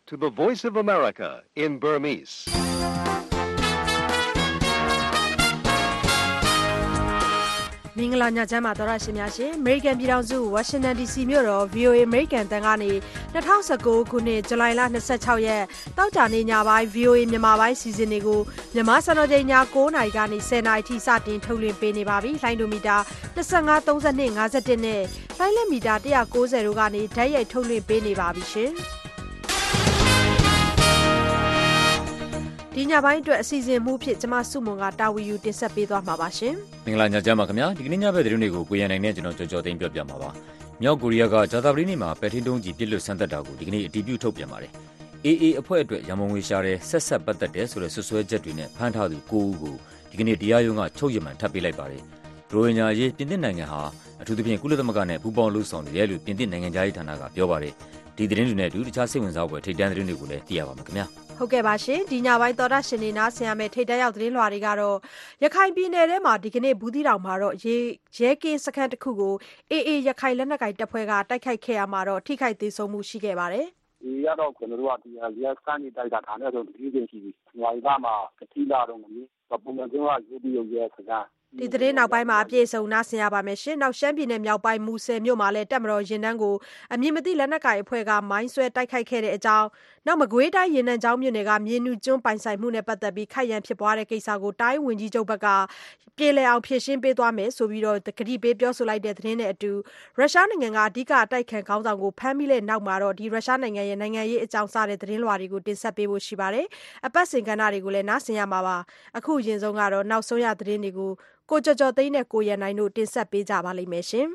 to the Voice of America in Burmese. ။မင်္ဂလာညချမ်းပါတော်ရရှိများရှင် American ပြည်ထောင်စု Washington DC မြို့တော် VOA American တန်ကနေ2019ခုနှစ်ဇူလိုင်လ26ရက်တောက်ကြနေညပိုင်း VOA မြန်မာပိုင်းစီစဉ်တွေကိုမြန်မာစံတော်ချိန်ည9:00နာရီကနေ10:00နာရီထိစတင်ထုတ်လွှင့်ပေးနေပါပြီ။လိုင်းဒိုမီတာ25 32 51နဲ့လိုင်းလက်မီတာ190တို့ကနေဓာတ်ရိုက်ထုတ်လွှင့်ပေးနေပါပြီရှင်။ဒီညပိုင်းအတွက်အစီအစဉ်မှုဖြစ်ကျမစုမွန်ကတာဝီယူတင်ဆက်ပေးသွားမှာပါရှင်။မင်္ဂလာညချမ်းပါခင်ဗျာ။ဒီကနေ့ညဘက်သတင်းတွေကိုကိုရန်နိုင်နဲ့ကျွန်တော်ကြော်သိမ်းပြောပြမှာပါ။မြောက်ကိုရီးယားကဂျာတာပတိနေ့မှာပဲထင်းတုံးကြီးပြစ်လွတ်ဆန်းသက်တာကိုဒီကနေ့အတည်ပြုထုတ်ပြန်ပါတယ်။ AA အဖွဲ့အတွက်ရမုံငွေရှာတဲ့ဆက်ပတ်သက်တဲ့ဆိုတဲ့ဆွဆွဲချက်တွေနဲ့ဖမ်းထားသူ9ဦးကိုဒီကနေ့တရားရုံးကချုပ်ရမန်ထပ်ပေးလိုက်ပါတယ်။ရိုဟင်ဂျာရေးပြင်သစ်နိုင်ငံဟာအထူးသဖြင့်ကုလသမဂ္ဂနဲ့ပူးပေါင်းလှုပ်ဆောင်နေတယ်လို့ပြင်သစ်နိုင်ငံသားရေးဌာနကပြောပါတယ်။ဒီသတင်းတွေနဲ့အတူတခြားစိတ်ဝင်စားဖွယ်ထိပ်တန်းသတင်းတွေကိုလည်းသိရပါမယ်ခင်ဗျာ။ဟုတ်ကဲ့ပါရှင်ဒီညပိုင်းတော်ရရှင်နေနာဆင်ရမယ့်ထိပ်တန်းရောက်သတင်းလွှာတွေကတော့ရခိုင်ပြည်နယ်ထဲမှာဒီကနေ့ဘူးသီးတောင်မှာတော့ရဲကင်းစခန်းတစ်ခုကို AA ရခိုင်လက်နက်ကိုင်တပ်ဖွဲ့ကတိုက်ခိုက်ခဲ့ရမှာတော့ထိခိုက်သေးဆုံးမှုရှိခဲ့ပါတယ်ဒီရတော့ကျွန်တော်တို့ကဒီရဲစခန်းကြီးတိုက်တာဒါနဲ့ဆိုဒီပြင်ရှိပြီ။ngoàiကမှာကတိလာတော့မျိုးပုံမှန်ကျွန်တော်ကယူပြီးရဲစခန်းဒီသတင်းနောက်ပိုင်းမှာအပြည့်စုံနားဆင်ရပါမယ်ရှင်။နောက်ရှမ်းပြည်နယ်မြောက်ပိုင်းမူဆယ်မြို့မှာလည်းတပ်မတော်ရင်တန်းကိုအမည်မသိလက်နက်ကိုင်အဖွဲ့ကမိုင်းဆွဲတိုက်ခိုက်ခဲ့တဲ့အကြောင်းနောက်မကွေးတိုင်းရင်တန်းကျောင်းမြို့နယ်ကမြေနုကျွန်းပိုင်ဆိုင်မှုနဲ့ပတ်သက်ပြီးခိုက်ရန်ဖြစ်ပွားတဲ့ကိစ္စကိုတိုင်းဝင်ကြီးချုပ်ဘက်ကပြေလည်အောင်ဖြေရှင်းပေးသွားမယ်ဆိုပြီးတော့ကတိပေးပြောဆိုလိုက်တဲ့သတင်းနဲ့အတူရုရှားနိုင်ငံကအဓိကအတိုက်ခံခေါင်းဆောင်ကိုဖမ်းမိတဲ့နောက်မှာတော့ဒီရုရှားနိုင်ငံရဲ့နိုင်ငံရေးအကြောင်းစတဲ့သတင်းလွှာတွေကိုတင်ဆက်ပေးဖို့ရှိပါတယ်။အပတ်စဉ်ကဏ္ဍတွေကိုလည်းနားဆင်ရမှာပါ။အခုအရင်ဆုံးကတော့နောက်ဆုံးရသတင်းတွေကိုကိုကျော်ကျော်သိန်းနဲ့ကိုရန်နိုင်တို့တင်ဆက်ပေးကြပါလိမ့်မယ်ရှင်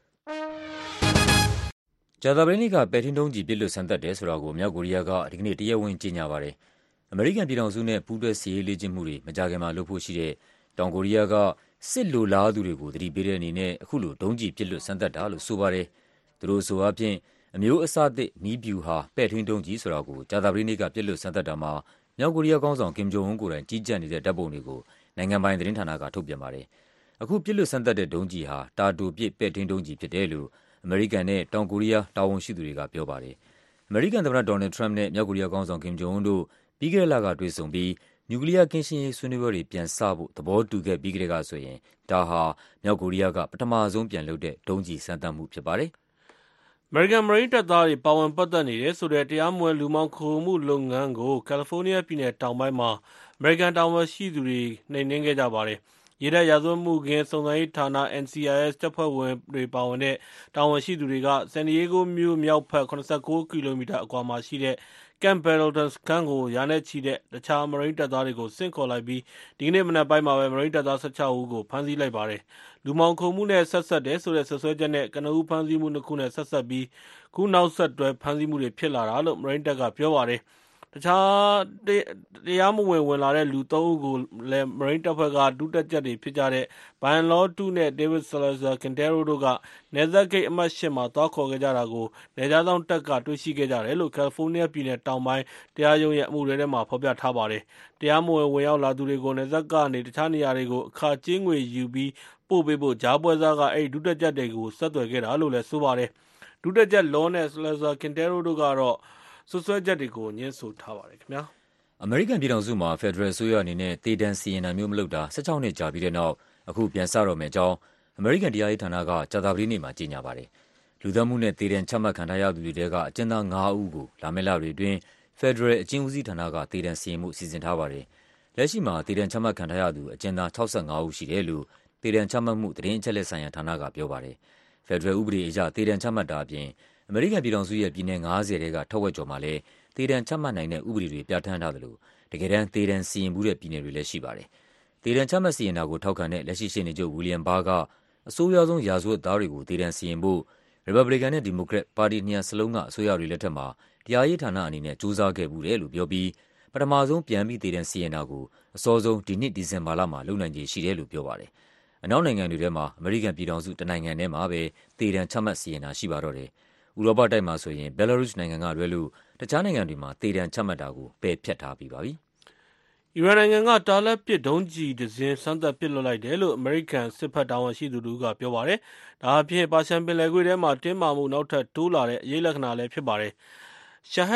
။ဂျာတာပတိနေ့ကပဲထင်းတုံးကြီးပြစ်လွတ်ဆန်းသက်တယ်ဆိုတာကိုမြောက်ကိုရီးယားကဒီကနေ့တရားဝင်ကြေညာပါတယ်။အမေရိကန်ပြည်ထောင်စုနဲ့ပူးတွဲစစ်ရေးလေ့ကျင့်မှုတွေမကြာခင်မှာလုပ်ဖို့ရှိတဲ့တောင်ကိုရီးယားကစစ်လိုလားသူတွေကိုသတိပေးတဲ့အနေနဲ့အခုလိုဒုံးကြီးပြစ်လွတ်ဆန်းသက်တာလို့ဆိုပါတယ်။သူတို့ဆိုအပြင်အမျိုးအစားသစ်နီးဗျူဟာပဲ့ထင်းတုံးကြီးဆိုတာကိုဂျာတာပတိနေ့ကပြစ်လွတ်ဆန်းသက်တာမှာမြောက်ကိုရီးယားခေါင်းဆောင်ကင်ဂျုံအွန်းကိုယ်တိုင်ကြီးကြပ်နေတဲ့တပ်ပုံတွေကိုနိုင်ငံပိုင်သတင်းဌာနကထုတ်ပြန်ပါတယ်။အခုပြစ်လွတ်ဆန်းသက်တဲ့ဒုံးကြီးဟာတာတိုပစ်ပဲ့ထင်းဒုံးကြီးဖြစ်တယ်လို့အမေရိကန်နဲ့တောင်ကိုရီးယားတာဝန်ရှိသူတွေကပြောပါတယ်။အမေရိကန်သမ္မတဒေါ်နယ်ထရမ့်ပ်နဲ့မြောက်ကိုရီးယားခေါင်းဆောင်ကင်ဂျုံအွန်းတို့ပြီးခဲ့တဲ့လကတွေ့ဆုံပြီးနျူကလ িয়ার ကင်းရှင်းရေးဆွေးနွေးပွဲတွေပြန်စဖို့သဘောတူခဲ့ပြီးကတည်းကဆိုရင်ဒါဟာမြောက်ကိုရီးယားကပထမဆုံးပြန်လုပ်တဲ့ဒုံးကြီးစမ်းသပ်မှုဖြစ်ပါတယ်။အမေရိကန်မရိန်းတပ်သားတွေပါဝင်ပတ်သက်နေတယ်ဆိုတဲ့တရားမဝင်လူမှောင်ခိုမှုလုပ်ငန်းကိုကယ်လီဖိုးနီးယားပြည်နယ်တောင်ပိုင်းမှာအမေရိကန်တာဝန်ရှိသူတွေနှိမ်နင်းခဲ့ကြပါတယ်။ရေတပ်ရာဇဝတ်မှုခင်းစုံစမ်းရေးဌာန NCIS တပ်ဖွဲ့ဝင်တွေပါဝင်တဲ့တာဝန်ရှိသူတွေကဆန်ဒီယေဂိုမြို့မြောက်ဘက်89ကီလိုမီတာအကွာမှာရှိတဲ့ Camp Pendleton စခန်းကိုရာနဲ့ချီတဲ့တခြားမရိန်းတပ်သားတွေကိုဆင့်ခေါ်လိုက်ပြီးဒီကနေ့မနက်ပိုင်းမှာပဲမရိန်းတပ်သား16ဦးကိုဖမ်းဆီးလိုက်ပါတယ်။လူမှောင်ခိုမှုနဲ့ဆက်စပ်တယ်ဆိုတဲ့ဆွဆွဲချက်နဲ့ကနဦးဖမ်းဆီးမှု2ခုနဲ့ဆက်စပ်ပြီးခုနောက်ဆက်တွဲဖမ်းဆီးမှုတွေဖြစ်လာတာလို့မရိန်းတပ်ကပြောပါတယ်။တခြားတရားမဝင်ဝင်လာတဲ့လူ3ဦးကိုလည်းမရိန်းတပ်ဖွဲ့ကဒုတက်ကြပ်တွေဖြစ်ကြတဲ့ Brian Law 2နဲ့ David Salazar Quintero တို့ကနယ်စပ်ဂိတ်အမှတ်8မှာသွားခေါ်ခဲ့ကြတာကိုနယ်ခြားစောင့်တပ်ကတွေ့ရှိခဲ့ကြတယ်လို့ကယ်လီဖိုးနီးယားပြည်နယ်တောင်ပိုင်းတရားရုံးရဲ့အမှုတွေထဲမှာဖော်ပြထားပါတယ်။တရားမဝင်ဝင်ရောက်လာသူတွေကိုနယ်စပ်ကနေတခြားနေရာတွေကိုအခကြေးငွေယူပြီးပို့ပေးဖို့ကြားပွဲစားကအဲ့ဒီဒုတက်ကြပ်တွေကိုဆက်သွယ်ခဲ့တာလို့လည်းဆိုပါတယ်။ဒုတက်ကြပ် Law နဲ့ Salazar Quintero တို့ကတော့ဆွဆွဲချက်တွေကိုညှင်းဆိုထားပါတယ်ခင်ဗျာ။အမေရိကန်ပြည်ထောင်စုမှာဖက်ဒရယ်အစိုးရအနေနဲ့တေတံစီရင်တာမျိုးမလုပ်တာ16နှစ်ကြာပြီးတဲ့နောက်အခုပြန်စတော့မယ်အကြောင်းအမေရိကန်တရားရေးဌာနကကြာသပတေးနေ့မှာကြေညာပါတယ်။လူသတ်မှုနဲ့တေတံချမှတ်ခံထားရသူတွေထဲကအကျဉ်းသား9ဦးကိုလာမယ့်လတွေအတွင်းဖက်ဒရယ်အကျဉ်းဦးစီးဌာနကတေတံစီရင်မှုစီစဉ်ထားပါတယ်။လက်ရှိမှာတေတံချမှတ်ခံထားရသူအကျဉ်းသား65ဦးရှိတယ်လို့တေတံချမှတ်မှုသတင်းအချက်အလက်ဆိုင်ရာဌာနကပြောပါတယ်။ဖက်ဒရယ်ဥပဒေအရတေတံချမှတ်တာအပြင်အမေရိကန်ပြည်ထောင်စုရဲ့ပြည်내90ထဲကထက်ဝက်ကျော်မှာလည်းတေတံချမှတ်နိုင်တဲ့ဥပဒေတွေပြဋ္ဌာန်းထားသလိုတကယ်တမ်းတေတံစီရင်မှုတဲ့ပြည်နယ်တွေလည်းရှိပါတယ်။တေတံချမှတ်စီရင်တာကိုထောက်ခံတဲ့လက်ရှိရှေ့နေချုပ်ဝီလျံဘားကအဆိုးရွားဆုံးရာဇဝတ်သားတွေကိုတေတံစီရင်ဖို့ရီပတ်ဘလီကန်နဲ့ဒီမိုကရက်ပါတီနှစ်ရပ်စလုံးကအစိုးရတွေလက်ထက်မှာတရားရေးဌာနအနေနဲ့ကြိုးစားခဲ့မှုတယ်လို့ပြောပြီးပထမဆုံးပြန်ပြီးတေတံစီရင်တာကိုအစောဆုံးဒီနှစ်ဒီဇင်ဘာလမှာလုပ်နိုင်ခြေရှိတယ်လို့ပြောပါတယ်။အနောက်နိုင်ငံတွေထဲမှာအမေရိကန်ပြည်ထောင်စုတနိုင်ငံထဲမှာပဲတေတံချမှတ်စီရင်တာရှိပါတော့တယ်။ဥရောပတိုက်မှာဆိုရင်ဘယ်လာရုစ်နိုင်ငံကလွဲလို့တခြားနိုင်ငံတွေမှာတေတံချမှတ်တာကိုပယ်ဖျက်ထားပြီးပါပြီ။အီရန်နိုင်ငံကတာလက်ပစ်ဒုံးကျည်တစ်စင်းစမ်းသပ်ပစ်လွှတ်လိုက်တယ်လို့အမေရိကန်စစ်ဘက်တာဝန်ရှိသူတို့ကပြောပါတယ်။ဒါအပြင်ပါရှန်ပင်လယ်ကွေ့ထဲမှာတင်းမာမှုနောက်ထပ်တိုးလာတဲ့အရေးလက္ခဏာလည်းဖြစ်ပါတယ်။ Shahab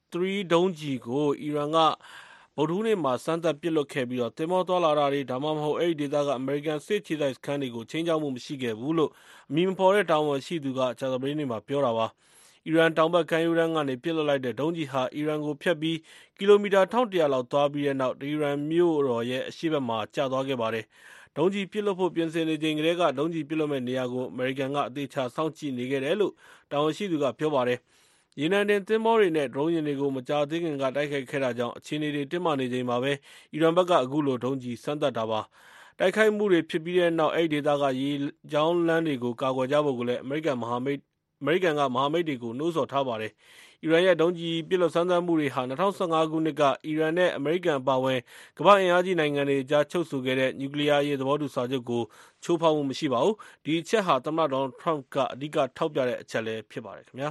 3 ဒုံးကျည်ကိုအီရန်ကဗုဒ္ဓဟူးနေ့မှာစမ်းသပ်ပစ်လွှတ်ခဲ့ပြီးသင်္ဘောသွားလာတာတွေဒါမှမဟုတ်အဲဒီဒေသကအမေရိကန်စစ်ခြေစိုက်စခန်းတွေကိုခြိမ်းခြောက်မှုမရှိခဲ့ဘူးလို့အမည်မဖော်တဲ့တာဝန်ရှိသူကကြာသပတေးနေ့မှာပြောတာပါအီရန်တောင်ဘက်ကမ်းရိုးတန်းကနေပစ်လွှတ်လိုက်တဲ့ဒုံးကျည်ဟာအီရန်ကိုဖြတ်ပြီးကီလိုမီတာ 1100 လောက်သွားပြီးတဲ့နောက်အီရန်မြို့တော်ရဲ့အရှေ့ဘက်မှာကျသွားခဲ့ပါတယ်ဒုံးကျည်ပစ်လွှတ်ဖို့ပြင်ဆင်နေချိန်ကတည်းကဒုံးကျည်ပစ်လွှတ်မဲ့နေရာကိုအမေရိကန်ကအသေးချာစောင့်ကြည့်နေခဲ့တယ်လို့တာဝန်ရှိသူကပြောပါတယ်ရေနံတင်သင်္ဘောတွေနဲ့ဒရုန်းယာဉ်တွေကိုမကြာသေးခင်ကတိုက်ခိုက်ခဲ့တာကြောင့်အခြေအနေတွေတင်းမာနေချိန်မှာပဲအီရန်ဘက်ကအခုလိုဒုံးကျည်စမ်းသပ်တာပါတိုက်ခိုက်မှုတွေဖြစ်ပြီးတဲ့နောက်အဲဒီဒေသကရေကြောင်းလမ်းတွေကိုကာကွယ်ကြဖို့ကိုလည်းအမေရိကန်ကမဟာမိတ်တွေကိုနှိုးဆော်ထားပါတယ်အီရန်ရဲ့ဒုံးကျည်ပစ်လွှတ်စမ်းသပ်မှုတွေဟာ2015 ခုနှစ်ကအီရန်နဲ့အမေရိကန်အပါအဝင်ကမ္ဘာ့အင်အားကြီးနိုင်ငံတွေကြားချုပ်ဆိုခဲ့တဲ့နျူကလီးယားရေးသဘောတူစာချုပ်ကိုချိုးဖောက်မှုမရှိပါဘူးဒီအချက်ဟာသမ္မတဒေါ်နယ်ထရမ့်ကအဓိကထောက်ပြတဲ့အချက်လည်းဖြစ်ပါတယ်ခင်ဗျာ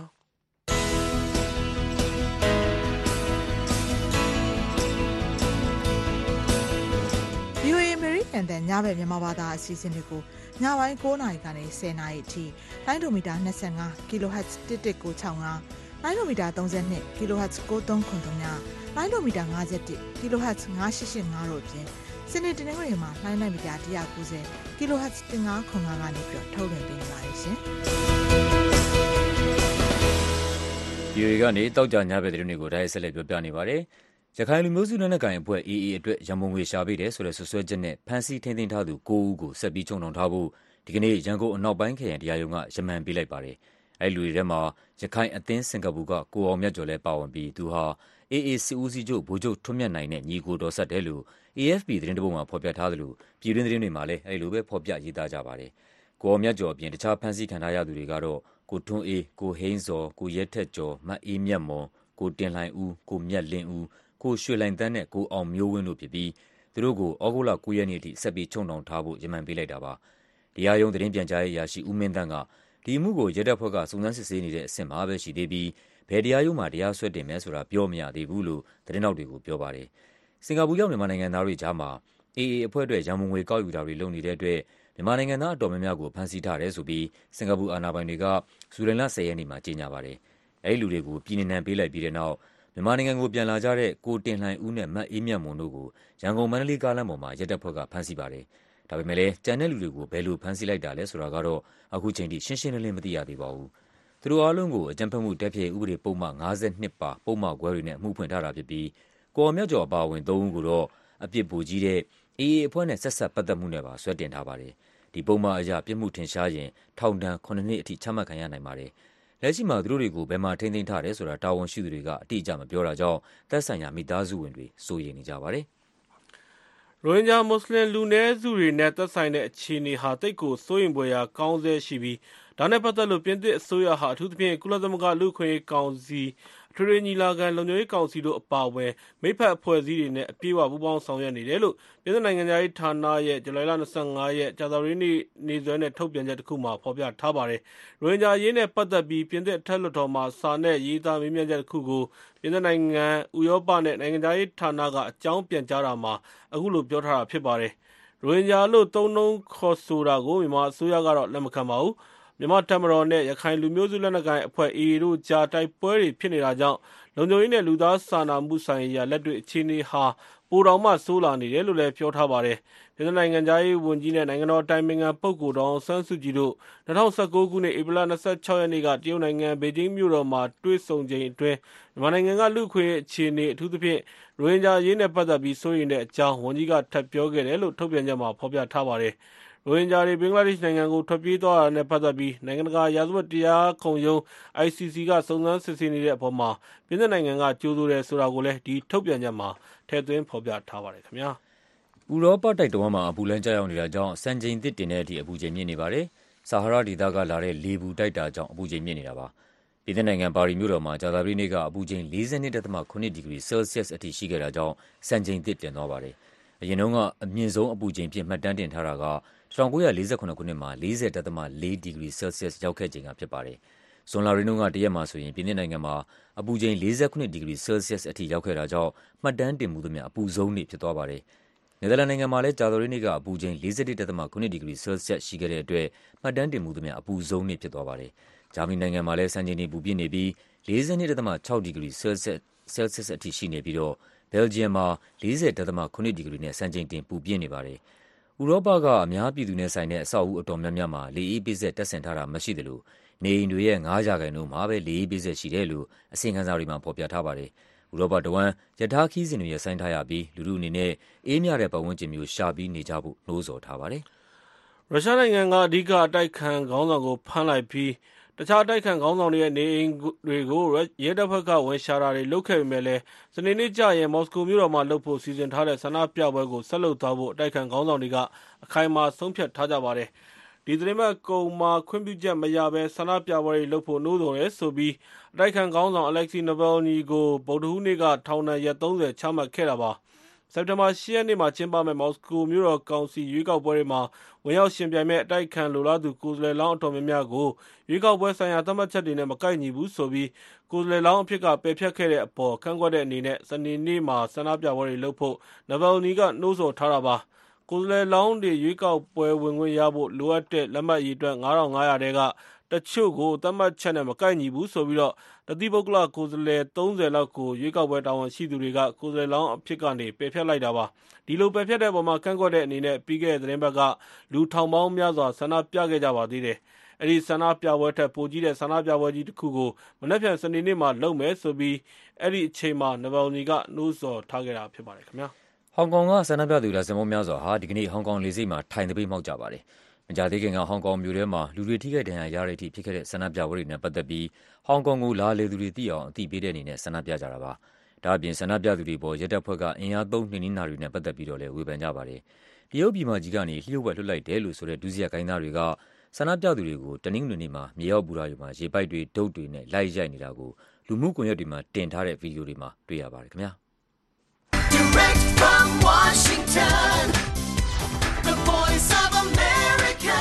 VOA အမေရိကန်တန်ညဘက်မြန်မာဘာသာအစီအစဉ်တွေကိုညပိုင်း9:00 နာရီကနေ10:00 နာရီအထိလိုင်းဒိုမီတာ25 kHz 1165လိုင်းဒိုမီတာ32 kHz 9393လိုင်းဒိုမီတာ51 kHz 9885တို့အပြင်စနေတနင်္ဂနွေမှာလိုင်းမီတာ190 kHz 1505ကနေပြီးထုတ်လွှင့်ပေးနေပါတယ်ရှင်။ VOA ကနေတောက်ကြညဘက်သတင်းတွေကိုတိုက်ရိုက်ဆက်လက်ပြောပြနေပါတယ်။ရခိုင်လူမျိုးစုလက်နက်ကိုင်အဖွဲ့ AA အတွက်ရန်ပုံငွေရှာပေးတယ်ဆိုတဲ့ဆွဆွဲချက်နဲ့ဖမ်းဆီးထိန်းသိမ်းထားသူ9ဦးကိုဆက်ပြီးချုံနှောင်ထားဖို့ဒီကနေ့ရန်ကုန်အနောက်ပိုင်းခရိုင်တရားရုံးကရမန်ပေးလိုက်ပါတယ်။အဲဒီလူတွေထဲမှာရခိုင်အသင်းစင်ကာပူကကိုအောင်မြတ်ကျော်လည်းပါဝင်ပြီးသူဟာ AA စစ်ဦးစီးချုပ်ဗိုလ်ချုပ်ထွန်းမြတ်နိုင်နဲ့ညီကိုတော်ဆက်တယ်လို့ AFP သတင်းတပုဒ်မှာဖော်ပြထားသလိုပြည်တွင်းသတင်းတွေမှာလည်းအဲဒီလိုပဲဖော်ပြရေးသားကြပါတယ်။ကိုအောင်မြတ်ကျော်အပြင်တခြားဖမ်းဆီးခံထားရသူတွေကတော့ကိုထွန်းအေး၊ကိုဟိန်းစော်၊ကိုရဲထက်ကျော်၊မအေးမြတ်မော်၊ကိုတင်လှိုင်ဦး၊ကိုမြတ်လင်းဦး၊ကိုရွှေလှိုင်သန်းနဲ့ကိုအောင်မျိုးဝင်းတို့ဖြစ်ပြီးသူတို့ကိုဩဂုတ်လ9 ရက်နေ့အထိဆက်ပြီးချုံနှောင်ထားဖို့ရမန်ပေးလိုက်တာပါ။တရားရုံးသတင်းပြန်ကြားရေးအရာရှိဦးမင်းသန်းကဒီအမှုကိုရဲတပ်ဖွဲ့ကစုံစမ်းစစ်ဆေးနေတဲ့အဆင့်မှာပဲရှိသေးပြီးဘယ်တရားရုံးမှာတရားစွဲတင်မယ်ဆိုတာပြောမရသေးဘူးလို့သတင်းတောက်တွေကိုပြောပါတယ်။စင်ကာပူရောက်မြန်မာနိုင်ငံသားတွေကြားမှာ AA အဖွဲ့အတွက်ရန်ပုံငွေကောက်ယူတာတွေလုပ်နေတဲ့အတွက်မြန်မာနိုင်ငံသားအတော်များများကိုဖမ်းဆီးထားတယ်ဆိုပြီးစင်ကာပူအာဏာပိုင်တွေကဇူလိုင်လ10 ရက်နေ့မှာကြေညာပါတယ်။အဲဒီလူတွေကိုပြည်နှင်ပေးလိုက်ပြီးတဲ့နောက်မြန်မာနိုင်ငံကိုပြန်လာကြတဲ့ကိုတင်လှိုင်ဦးနဲ့မတ်အေးမြတ်မွန်တို့ကိုရန်ကုန်မန္တလေးကားလမ်းပေါ်မှာရဲတပ်ဖွဲ့ကဖမ်းဆီးပါတယ်။ဒါပေမဲ့လည်းကျန်တဲ့လူတွေကိုဘယ်လိုဖမ်းဆီးလိုက်တာလဲဆိုတာကတော့အခုချိန်ထိရှင်းရှင်းလင်းလင်းမသိရသေးပါဘူး။သူတို့အားလုံးကိုအကြမ်းဖက်မှုတိုက်ဖျက်ရေးဥပဒေပုံမှန်52ပါပုံမှန်ခွဲတွေနဲ့အမှုဖွင့်ထားတာဖြစ်ပြီးကိုအောင်မြတ်ကျော်အပါအဝင်3ဦးကိုတော့အပြစ်ပိုကြီးတဲ့ AA အဖွဲ့နဲ့ဆက်စပ်ပတ်သက်မှုနဲ့ပါဆွဲတင်ထားပါတယ်။ဒီပုံမှန်အရပြစ်မှုထင်ရှားရင်ထောင်ဒဏ်9 နှစ်အထိချမှတ်ခံရနိုင်ပါတယ်။လက်ရှိမှာသူတို့တွေကိုဘယ်မှာထိန်းသိမ်းထားတယ်ဆိုတာတာဝန်ရှိသူတွေကအတိအကျမပြောတာကြောင့်သက်ဆိုင်ရာမိသားစုဝင်တွေစိုးရိမ်နေကြပါတယ်။ရိုဟင်ဂျာမွတ်စလင်လူနည်းစုတွေနဲ့သက်ဆိုင်တဲ့အခြေအနေဟာသိပ်ကိုစိုးရိမ်ဖွယ်ရာကောင်းဆဲရှိပြီးဒါနဲ့ပတ်သက်လို့ပြင်သစ်အစိုးရဟာအထူးသဖြင့်ကုလသမဂ္ဂလူ့အခွင့်အရေးကောင်စီထွေထွေညီလာခံလုံခြုံရေးကောင်စီတို့အပါအဝင်မိဖက်အဖွဲ့အစည်းတွေနဲ့အပြည့်အဝပူးပေါင်းဆောင်ရွက်နေတယ်လို့ပြည်ထောင်စုနိုင်ငံသားရေးဌာနရဲ့ဇူလိုင်လ25 ရက်ကြာသပတေးနေ့နေ့စွဲနဲ့ထုတ်ပြန်ချက်တစ်ခုမှာဖော်ပြထားပါတယ်။ရိုဟင်ဂျာရေးနဲ့ပတ်သက်ပြီးပြင်သစ်အထက်လွှတ်တော်မှာစာနဲ့ရေးသားမေးမြန်းချက်တစ်ခုကိုပြင်သစ်နိုင်ငံဥရောပနဲ့နိုင်ငံသားရေးဌာနကအကြောင်းပြန်ကြားတာမှာအခုလိုပြောထားတာဖြစ်ပါတယ်။ရိုဟင်ဂျာလို့သုံးနှုန်းခေါ်ဆိုတာကိုမြန်မာအစိုးရကတော့လက်မခံပါဘူး။မြန်မာတပ်မတော်နဲ့ရခိုင်လူမျိုးစုလက်နက်ကိုင်အဖွဲ့ AA တို့ကြားတိုက်ပွဲတွေဖြစ်နေတာကြောင့်လုံခြုံရေးနဲ့လူသားစာနာမှုဆိုင်ရာလက်တွေ့အခြေအနေဟာပိုတောင်မှဆိုးလာနေတယ်လို့လည်းပြောထားပါတယ်။ပြည်ထောင်စုနိုင်ငံသားရေးဝန်ကြီးနဲ့နိုင်ငံတော်တိုင်ပင်ခံပုဂ္ဂိုလ်ဒေါ်အောင်ဆန်းစုကြည်တို့2019 ခုနှစ်ဧပြီလ26 ရက်နေ့ကတရုတ်နိုင်ငံဘေကျင်းမြို့တော်မှာတွေ့ဆုံချိန်အတွင်းမြန်မာနိုင်ငံကလူ့အခွင့်အရေးအခြေအနေအထူးသဖြင့်ရိုဟင်ဂျာရေးနဲ့ပတ်သက်ပြီးစိုးရိမ်တဲ့အကြောင်းဝန်ကြီးကထပ်ပြောခဲ့တယ်လို့ထုတ်ပြန်ချက်မှာဖော်ပြထားပါတယ်။ရိုဟင်ဂျာတွေဘင်္ဂလားဒေ့ရှ်နိုင်ငံကိုထွက်ပြေးသွားတာနဲ့ပတ်သက်ပြီးနိုင်ငံတကာရာဇဝတ်တရားခုံရုံး ICC ကစုံစမ်းစစ်ဆေးနေတဲ့အပေါ်မှာပြင်သစ်နိုင်ငံကကြိုးဆိုတယ်ဆိုတာကိုလည်းဒီထုတ်ပြန်ချက်မှာထည့်သွင်းဖော်ပြထားပါတယ်ခင်ဗျာ။ဥရောပတိုက်တဝန်းမှာအပူလန်းကျရောက်နေတာကြောင့်စံချိန်သစ်တင်တဲ့အထိအပူချိန်မြင့်နေပါတယ်။ဆာဟာရာဒေသကလာတဲ့လေပူတိုက်တာကြောင့်အပူချိန်မြင့်နေတာပါ။ပြင်သစ်နိုင်ငံပါရီမြို့တော်မှာကြာသပတေးနေ့ကအပူချိန်42.7 ဒီဂရီဆဲလ်ဆီးယပ်စ်အထိရှိခဲ့တာကြောင့်စံချိန်သစ်တင်သွားပါတယ်။အရင်တုန်းကအမြင့်ဆုံးအပူချိန်ဖြင့်မှတ်တမ်းတင်ထားတာက1948 ခုနှစ်မှာ40.4 ဒီဂရီဆဲလ်ဆီးယပ်စ်ရောက်ခဲ့ချိန်ကဖြစ်ပါတယ်။ဇွန်လရင်းတုန်းကတရက်မှာဆိုရင်ပြင်သစ်နိုင်ငံမှာအပူချိန်49 ဒီဂရီဆဲလ်ဆီးယပ်စ်အထိရောက်ခဲ့တာကြောင့်မှတ်တမ်းတင်မှုသမျှအပူဆုံးနေ့ဖြစ်သွားပါတယ်။နယ်သာလန်နိုင်ငံမှာလည်းကြာသပတေးနေ့ကအပူချိန်41.9 ဒီဂရီဆဲလ်ဆီးယပ်စ်ရှိခဲ့တဲ့အတွက်မှတ်တမ်းတင်မှုသမျှအပူဆုံးနေ့ဖြစ်သွားပါတယ်။ဂျာမနီနိုင်ငံမှာလည်းစံချိန်တင်ပူပြင်းနေပြီး42.6 ဒီဂရီဆဲလ်ဆီးယပ်စ် Celsius အထိရှိနေပြီးတော့ဘယ်လ်ဂျီယံမှာ 40.7 ဒီဂရီနဲ့စံချိန်တင်ပူပြင်းနေပါတယ်။ဥရောပကအများပြည်သူနဲ့ဆိုင်တဲ့အဆောက်အဦအတော်များများမှာလေအေးပေးစက်တပ်ဆင်ထားတာမရှိသလိုနေအိမ်တွေရဲ့9%မှာပဲလေအေးပေးစက်ရှိတယ်လို့အစီရင်ခံစာတွေမှာဖော်ပြထားပါတယ်။ဥရောပတဝန်းယထာခီးစဉ်တွေရဆိုင်ထားရပြီးလူထုအနေနဲ့အေးမြတဲ့ပတ်ဝန်းကျင်မျိုးရှာပြီးနေကြဖို့နှိုးဆော်ထားပါတယ်။ရုရှားနိုင်ငံကအဓိကအတိုက်ခံခေါင်းဆောင်ကိုဖမ်းလိုက်ပြီးတခြားတိုက်ခံခေါင်းဆောင်တွေရဲ့နေအိမ်တွေကိုရဲတပ်ဖွဲ့ကဝန်ရှာတာတွေလုပ်ခဲ့ပေမဲ့လည်းစနေနေ့ကျရင်မော်စကိုမြို့တော်မှာလုပ်ဖို့စီစဉ်ထားတဲ့ဆန္ဒပြပွဲကိုဆက်လုပ်သွားဖို့အတိုက်ခံခေါင်းဆောင်တွေကအခိုင်အမာဆုံးဖြတ်ထားကြပါတယ်။ဒီသတင်းပတ်ကုန်မှာခွင့်ပြုချက်မရဘဲဆန္ဒပြပွဲတွေလုပ်ဖို့နှိုးဆော်ရဲဆိုပြီးအတိုက်ခံခေါင်းဆောင် Alexei Navalny ကိုဗုဒ္ဓဟူးနေ့ကထောင်ဒဏ်ရက်30ချမှတ်ခဲ့တာပါ။စက်တင်ဘာ10ရက်နေ့မှာကျင်းပမယ့်မော်စကိုမြို့တော်ကောင်စီရွေးကောက်ပွဲတွေမှာဝင်ရောက်ရှင်ပြိုင်မဲ့အတိုက်ခံလိုလားသူကိုယ်စားလှယ်လောင်းအတော်များများကိုရွေးကောက်ပွဲဆိုင်ရာသတ်မှတ်ချက်တွေနဲ့မကိုက်ညီဘူးဆိုပြီးကိုယ်စားလှယ်လောင်းအဖြစ်ကပယ်ဖျက်ခဲ့တဲ့အပေါ်ကန့်ကွက်တဲ့အနေနဲ့စနေနေ့မှာဆန္ဒပြပွဲတွေလုပ်ဖို့ Navalny ကနှိုးဆော်ထားတာပါ။ကိုယ်စားလှယ်လောင်းတွေရွေးကောက်ပွဲဝင်ခွင့်ရဖို့လိုအပ်တဲ့လက်မှတ်အရေအတွက်9500တဲကတချို့ကိုသတ်မှတ်ချက်နဲ့မကိုက်ညီဘူးဆိုပြီးတော့တတိပုဂ္ဂလကိုယ်စားလှယ်30လောက်ကိုရွေးကောက်ပွဲတာဝန်ရှိသူတွေကကိုယ်စားလှယ်လောင်းအဖြစ်ကနေပယ်ဖျက်လိုက်တာပါဒီလိုပယ်ဖျက်တဲ့အပေါ်မှာကန့်ကွက်တဲ့အနေနဲ့ပြီးခဲ့တဲ့သတင်းပတ်ကလူထောင်ပေါင်းများစွာဆန္ဒပြခဲ့ကြပါသေးတယ်အဲ့ဒီဆန္ဒပြပွဲထက်ပိုကြီးတဲ့ဆန္ဒပြပွဲကြီးတစ်ခုကိုမနက်ဖြန်စနေနေ့မှာလုပ်မယ်ဆိုပြီးအဲ့ဒီအချိန်မှာနဗယ်နီကနှိုးဆော်ထားခဲ့တာဖြစ်ပါတယ်ခင်ဗျာဟောင်ကောင်ကဆန္ဒပြသူရာဇင်ပေါင်းများစွာဟာဒီကနေ့ဟောင်ကောင်လေဆိပ်မှာထိုင်သပိတ်မှောက်ကြပါတယ်မကြာသေးခင်ကဟောင်ကောင်မြို့ထဲမှာလူတွေထိခိုက်ဒဏ်ရာရတဲ့အထိဖြစ်ခဲ့တဲ့ဆန္ဒပြပွဲတွေနဲ့ပတ်သက်ပြီးဟောင်ကောင်ကိုလာလေသူတွေသိအောင်အသိပေးတဲ့အနေနဲ့ဆန္ဒပြကြတာပါ။ဒါ့အပြင်ဆန္ဒပြသူတွေပေါ်ရဲတပ်ဖွဲ့ကအင်အားသုံးနှိမ်နင်းတာတွေနဲ့ပတ်သက်ပြီးတော့လည်းဝေဖန်ကြပါတယ်။တရုတ်ပြည်မကြီးကနေလှို့ဝှက်လွှတ်လိုက်တယ်လို့ဆိုတဲ့ဒုစရိုက်ကိုင်းသားတွေကဆန္ဒပြသူတွေကိုတနင်္ဂနွေနေ့မှာမြေအောက်ဘူရာတွေမှာရေပိုက်တွေဒုတ်တွေနဲ့လိုက်ရိုက်နေတာကိုလူမှုကွန်ရက်တွေမှာတင်ထားတဲ့ဗီဒီယိုတွေမှာတွေ့ရပါတယ်ခင်ဗျာ။ Direct from Washington, the Voice of America.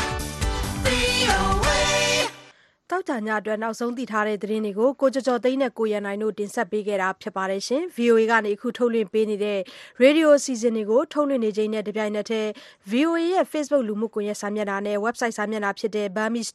တောက်ကြညအတွက်နောက်ဆုံးသိထားတဲ့သတင်းတွေကိုကိုကျော်ကျော်သိန်းနဲ့ကိုရန်နိုင်တို့တင်ဆက်ပေးခဲ့တာဖြစ်ပါတယ်ရှင်။ VOA ကနေအခုထုတ်လွှင့်ပေးနေတဲ့ Radio အစီအစဉ်တွေကိုထုတ်လွှင့်နေချိန်နဲ့တပြိုင်နက်တည်း VOA ရဲ့ Facebook လူမှုကွန်ရက်စာမျက်နှာနဲ့ Website စာမျက်နှာဖြစ်တဲ့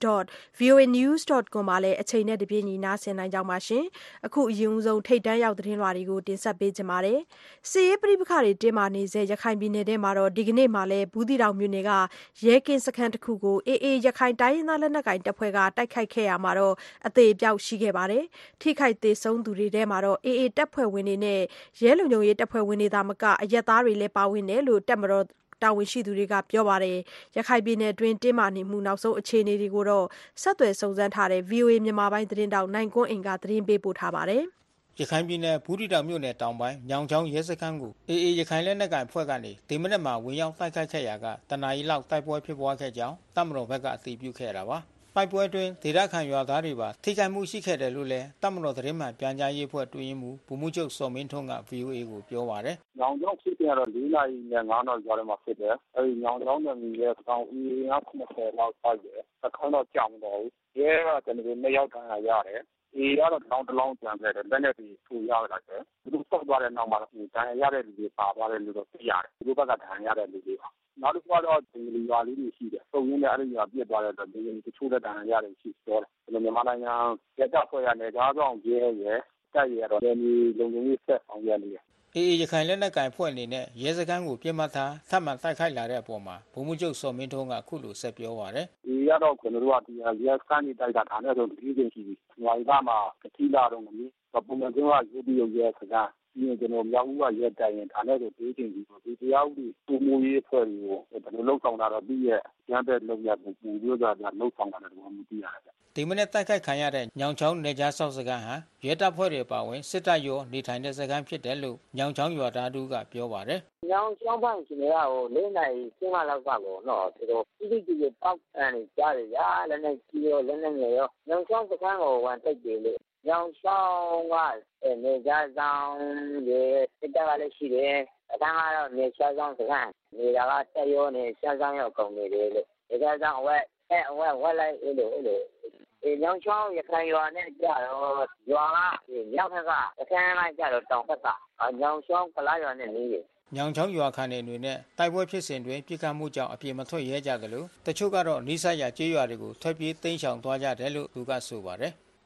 burmese.voanews.com မှာလည်းအချိန်နဲ့တပြေးညီနားဆင်နိုင်ကြပါရှင်။အခုအရင်ဆုံးထိတ်တန်းရောက်သတင်းလွှာတွေကိုတင်ဆက်ပေးကြပါမယ်။စစ်ရေးပဋိပက္ခတွေတင်းမာနေစေရခိုင်ပြည်နယ်ထဲမှာတော့ဒီကနေ့မှလည်းဘူးသီးတောင်မြို့နယ်ကရဲကင်းစခန်းတစ်ခုကို AA ရခိုင်တိုင်းရင်းသားလက်နက်ကိုင်တပ်ဖွဲ့ကတိုက်ခိုက်ခဲ့ရမှာတော့အသေးအပြောက်ရှိခဲ့ပါတယ်။ထိခိုက်သေးဆုံးသူတွေထဲမှာတော့ AA တပ်ဖွဲ့ဝင်တွေနဲ့ရဲလုံခြုံရေးတပ်ဖွဲ့ဝင်တွေသာမကအရက်သားတွေလည်းပါဝင်တယ်လို့တပ်မတော်တာဝန်ရှိသူတွေကပြောပါတယ်။ရခိုင်ပြည်နယ်တွင်းတင်းမာနေမှုနောက်ဆုံးအခြေအနေတွေကိုတော့ဆက်သွယ်စုံစမ်းထားတဲ့ VOA မြန်မာပိုင်းသတင်းတောက်နိုင်ကွန်းအိမ်ကသတင်းပေးပို့ထားပါတယ်။ရခိုင်ပြည်နယ်ဘူးတီတောင်မြို့နယ်တောင်ပိုင်းညောင်ချောင်းရဲစခန်းကို AA ရခိုင်လက်နက်ကိုင်ဖွဲ့ကနေဒီမနက်မှာဝင်ရောက်တိုက်ခိုက်ခဲ့ရာကတနအီလောက်တိုက်ပွဲဖြစ်ပွားခဲ့ကြောင်းတပ်မတော်ဘက်ကအတည်ပြုခဲ့တာပါ။တိုက်ပွဲတွင်ဒေသခံရွာသားတွေပါထိခိုက်မှုရှိခဲ့တယ်လို့လည်းတပ်မတော်သတင်းမှန်ပြန်ကြားရေးအဖွဲ့တွင်မှုဗိုလ်မှူးချုပ်စောမင်းထွန်းက VOA ကိုပြောပါတယ်။ညောင်ချောင်းဖြစ်တဲ့တော့4နာရီနဲ့5နာရီကြားထဲမှာဖြစ်တယ်။အဲဒီညောင်ချောင်းနယ်မြေရဲ့တောင်အင်အား90လောက်တိုက်တယ်။အခန်းတော့ကြောင်တော့ရဲကကျွန်တော်တို့2ယောက်တန်းရတယ်။အေးရတော့တောင်းတလောင်းကြံခဲ့တယ်လက်နဲ့ဒီထူရလိုက်တယ်။သူဆောက်သွားတဲ့နောက်မှာတန်ရတဲ့လူတွေပါသွားတယ်လို့တော့သိရတယ်။ဒီဘက်ကတန်ရတဲ့လူတွေပါနောက်တစ်ခါတော့ဒီရွာလေးတွေရှိတယ်။ပုံရင်းနဲ့အဲ့ဒီရွာပြစ်သွားတဲ့အတွက်ဒီတချို့တဲ့တန်ရတယ်ရှိပြောတယ်။ဒီမြန်မာနိုင်ငံရတပ်ဖွဲ့ရနယ်သားဆောင်ရဲရဲတပ်ရဲတော့ဒီလုံခြုံရေးဆက်ဆောင်ရနေတယ်။AA ရခိုင်လက်နက်ကိုင်ဖွဲ့အနေနဲ့ရဲစခန်းကိုပြစ်မှတ်ထားထပ်မံတိုက်ခိုက်လာတဲ့အပေါ်မှာဗိုလ်မှူးချုပ်စောမင်းထွန်းကအခုလိုဆက်ပြောပါတယ်။ဒီရတော့ကျွန်တော်တို့ကဒီရဲစခန်းကြီးတိုက်တာဒါနဲ့ဆိုဒီကိစ္စရှိပြီ။ရွာသားမှာတတိလာတော့မင်းပုံမှန်ကယူပြီးရဲစခန်းဒီကျွန်တော်မြောက်ဦးကရဲတိုင်ရင်ဒါနဲ့ဆိုဒီချင်းကြီးဒီတရားဥပဒေပုံမူရေးအဖွဲ့တွေကိုဘယ်လိုလုပ်ဆောင်တာတော့ပြီးရဲ့ကျန်းတဲ့လုပ်ရပူပြောတာကလုပ်ဆောင်တာလည်းမသိရတယ်ဒီမနေ့တိုက်ခိုက်ခံရတဲ့ညောင်ချောင်းနေကြားဆောက်စခန်းဟာရဲတပ်ဖွဲ့တွေပါဝင်စစ်တပ်ရောနေထိုင်တဲ့စခန်းဖြစ်တယ်လို့ညောင်ချောင်းရွာသားတို့ကပြောပါတယ်ညောင်ချောင်းပိုင်းရှင်တွေကဟို၄နိုင်5လောက်ကပေါ့နော်သူတို့တိတိပေါက်အနေကြားရလည်းနဲ့ကြီးရောလည်းနဲ့ငယ်ရောညောင်ချောင်းစခန်းကိုဝန်တိုက်တယ်လို့ညောင်ချောင်းကနေကြားဆောင်ရဲ့စစ်တပ်ကလည်းရှိတယ်အတန်းကတော့နေချောင်းစခန်းနေတာကတက်ရောနေချောင်းရောက်ကုန်နေတယ်လို့ဒီကကြောင့်ဝက်လိုက်အဲ့လိုညောင်ချောင်းရခိုင်ရွာနဲ့ကြတော့ရွာကမြောက်ဘက်ကအခန်းလိုက်ကြတော့တောင်ဘက်ကညောင်ချောင်းကလာရွာနဲ့နေတယ်ညောင်ချောင်းရွာခံတွေနဲ့တိုက်ပွဲဖြစ်စဉ်တွင်ပြစ်ခတ်မှုကြောင့်အပြေမထွက်ရဲကြတယ်လို့တချို့ကတော့နီးစပ်ရာကျေးရွာတွေကိုထွက်ပြေးတိမ်းရှောင်သွားကြတယ်လို့သူကဆိုပါတယ်ဒီ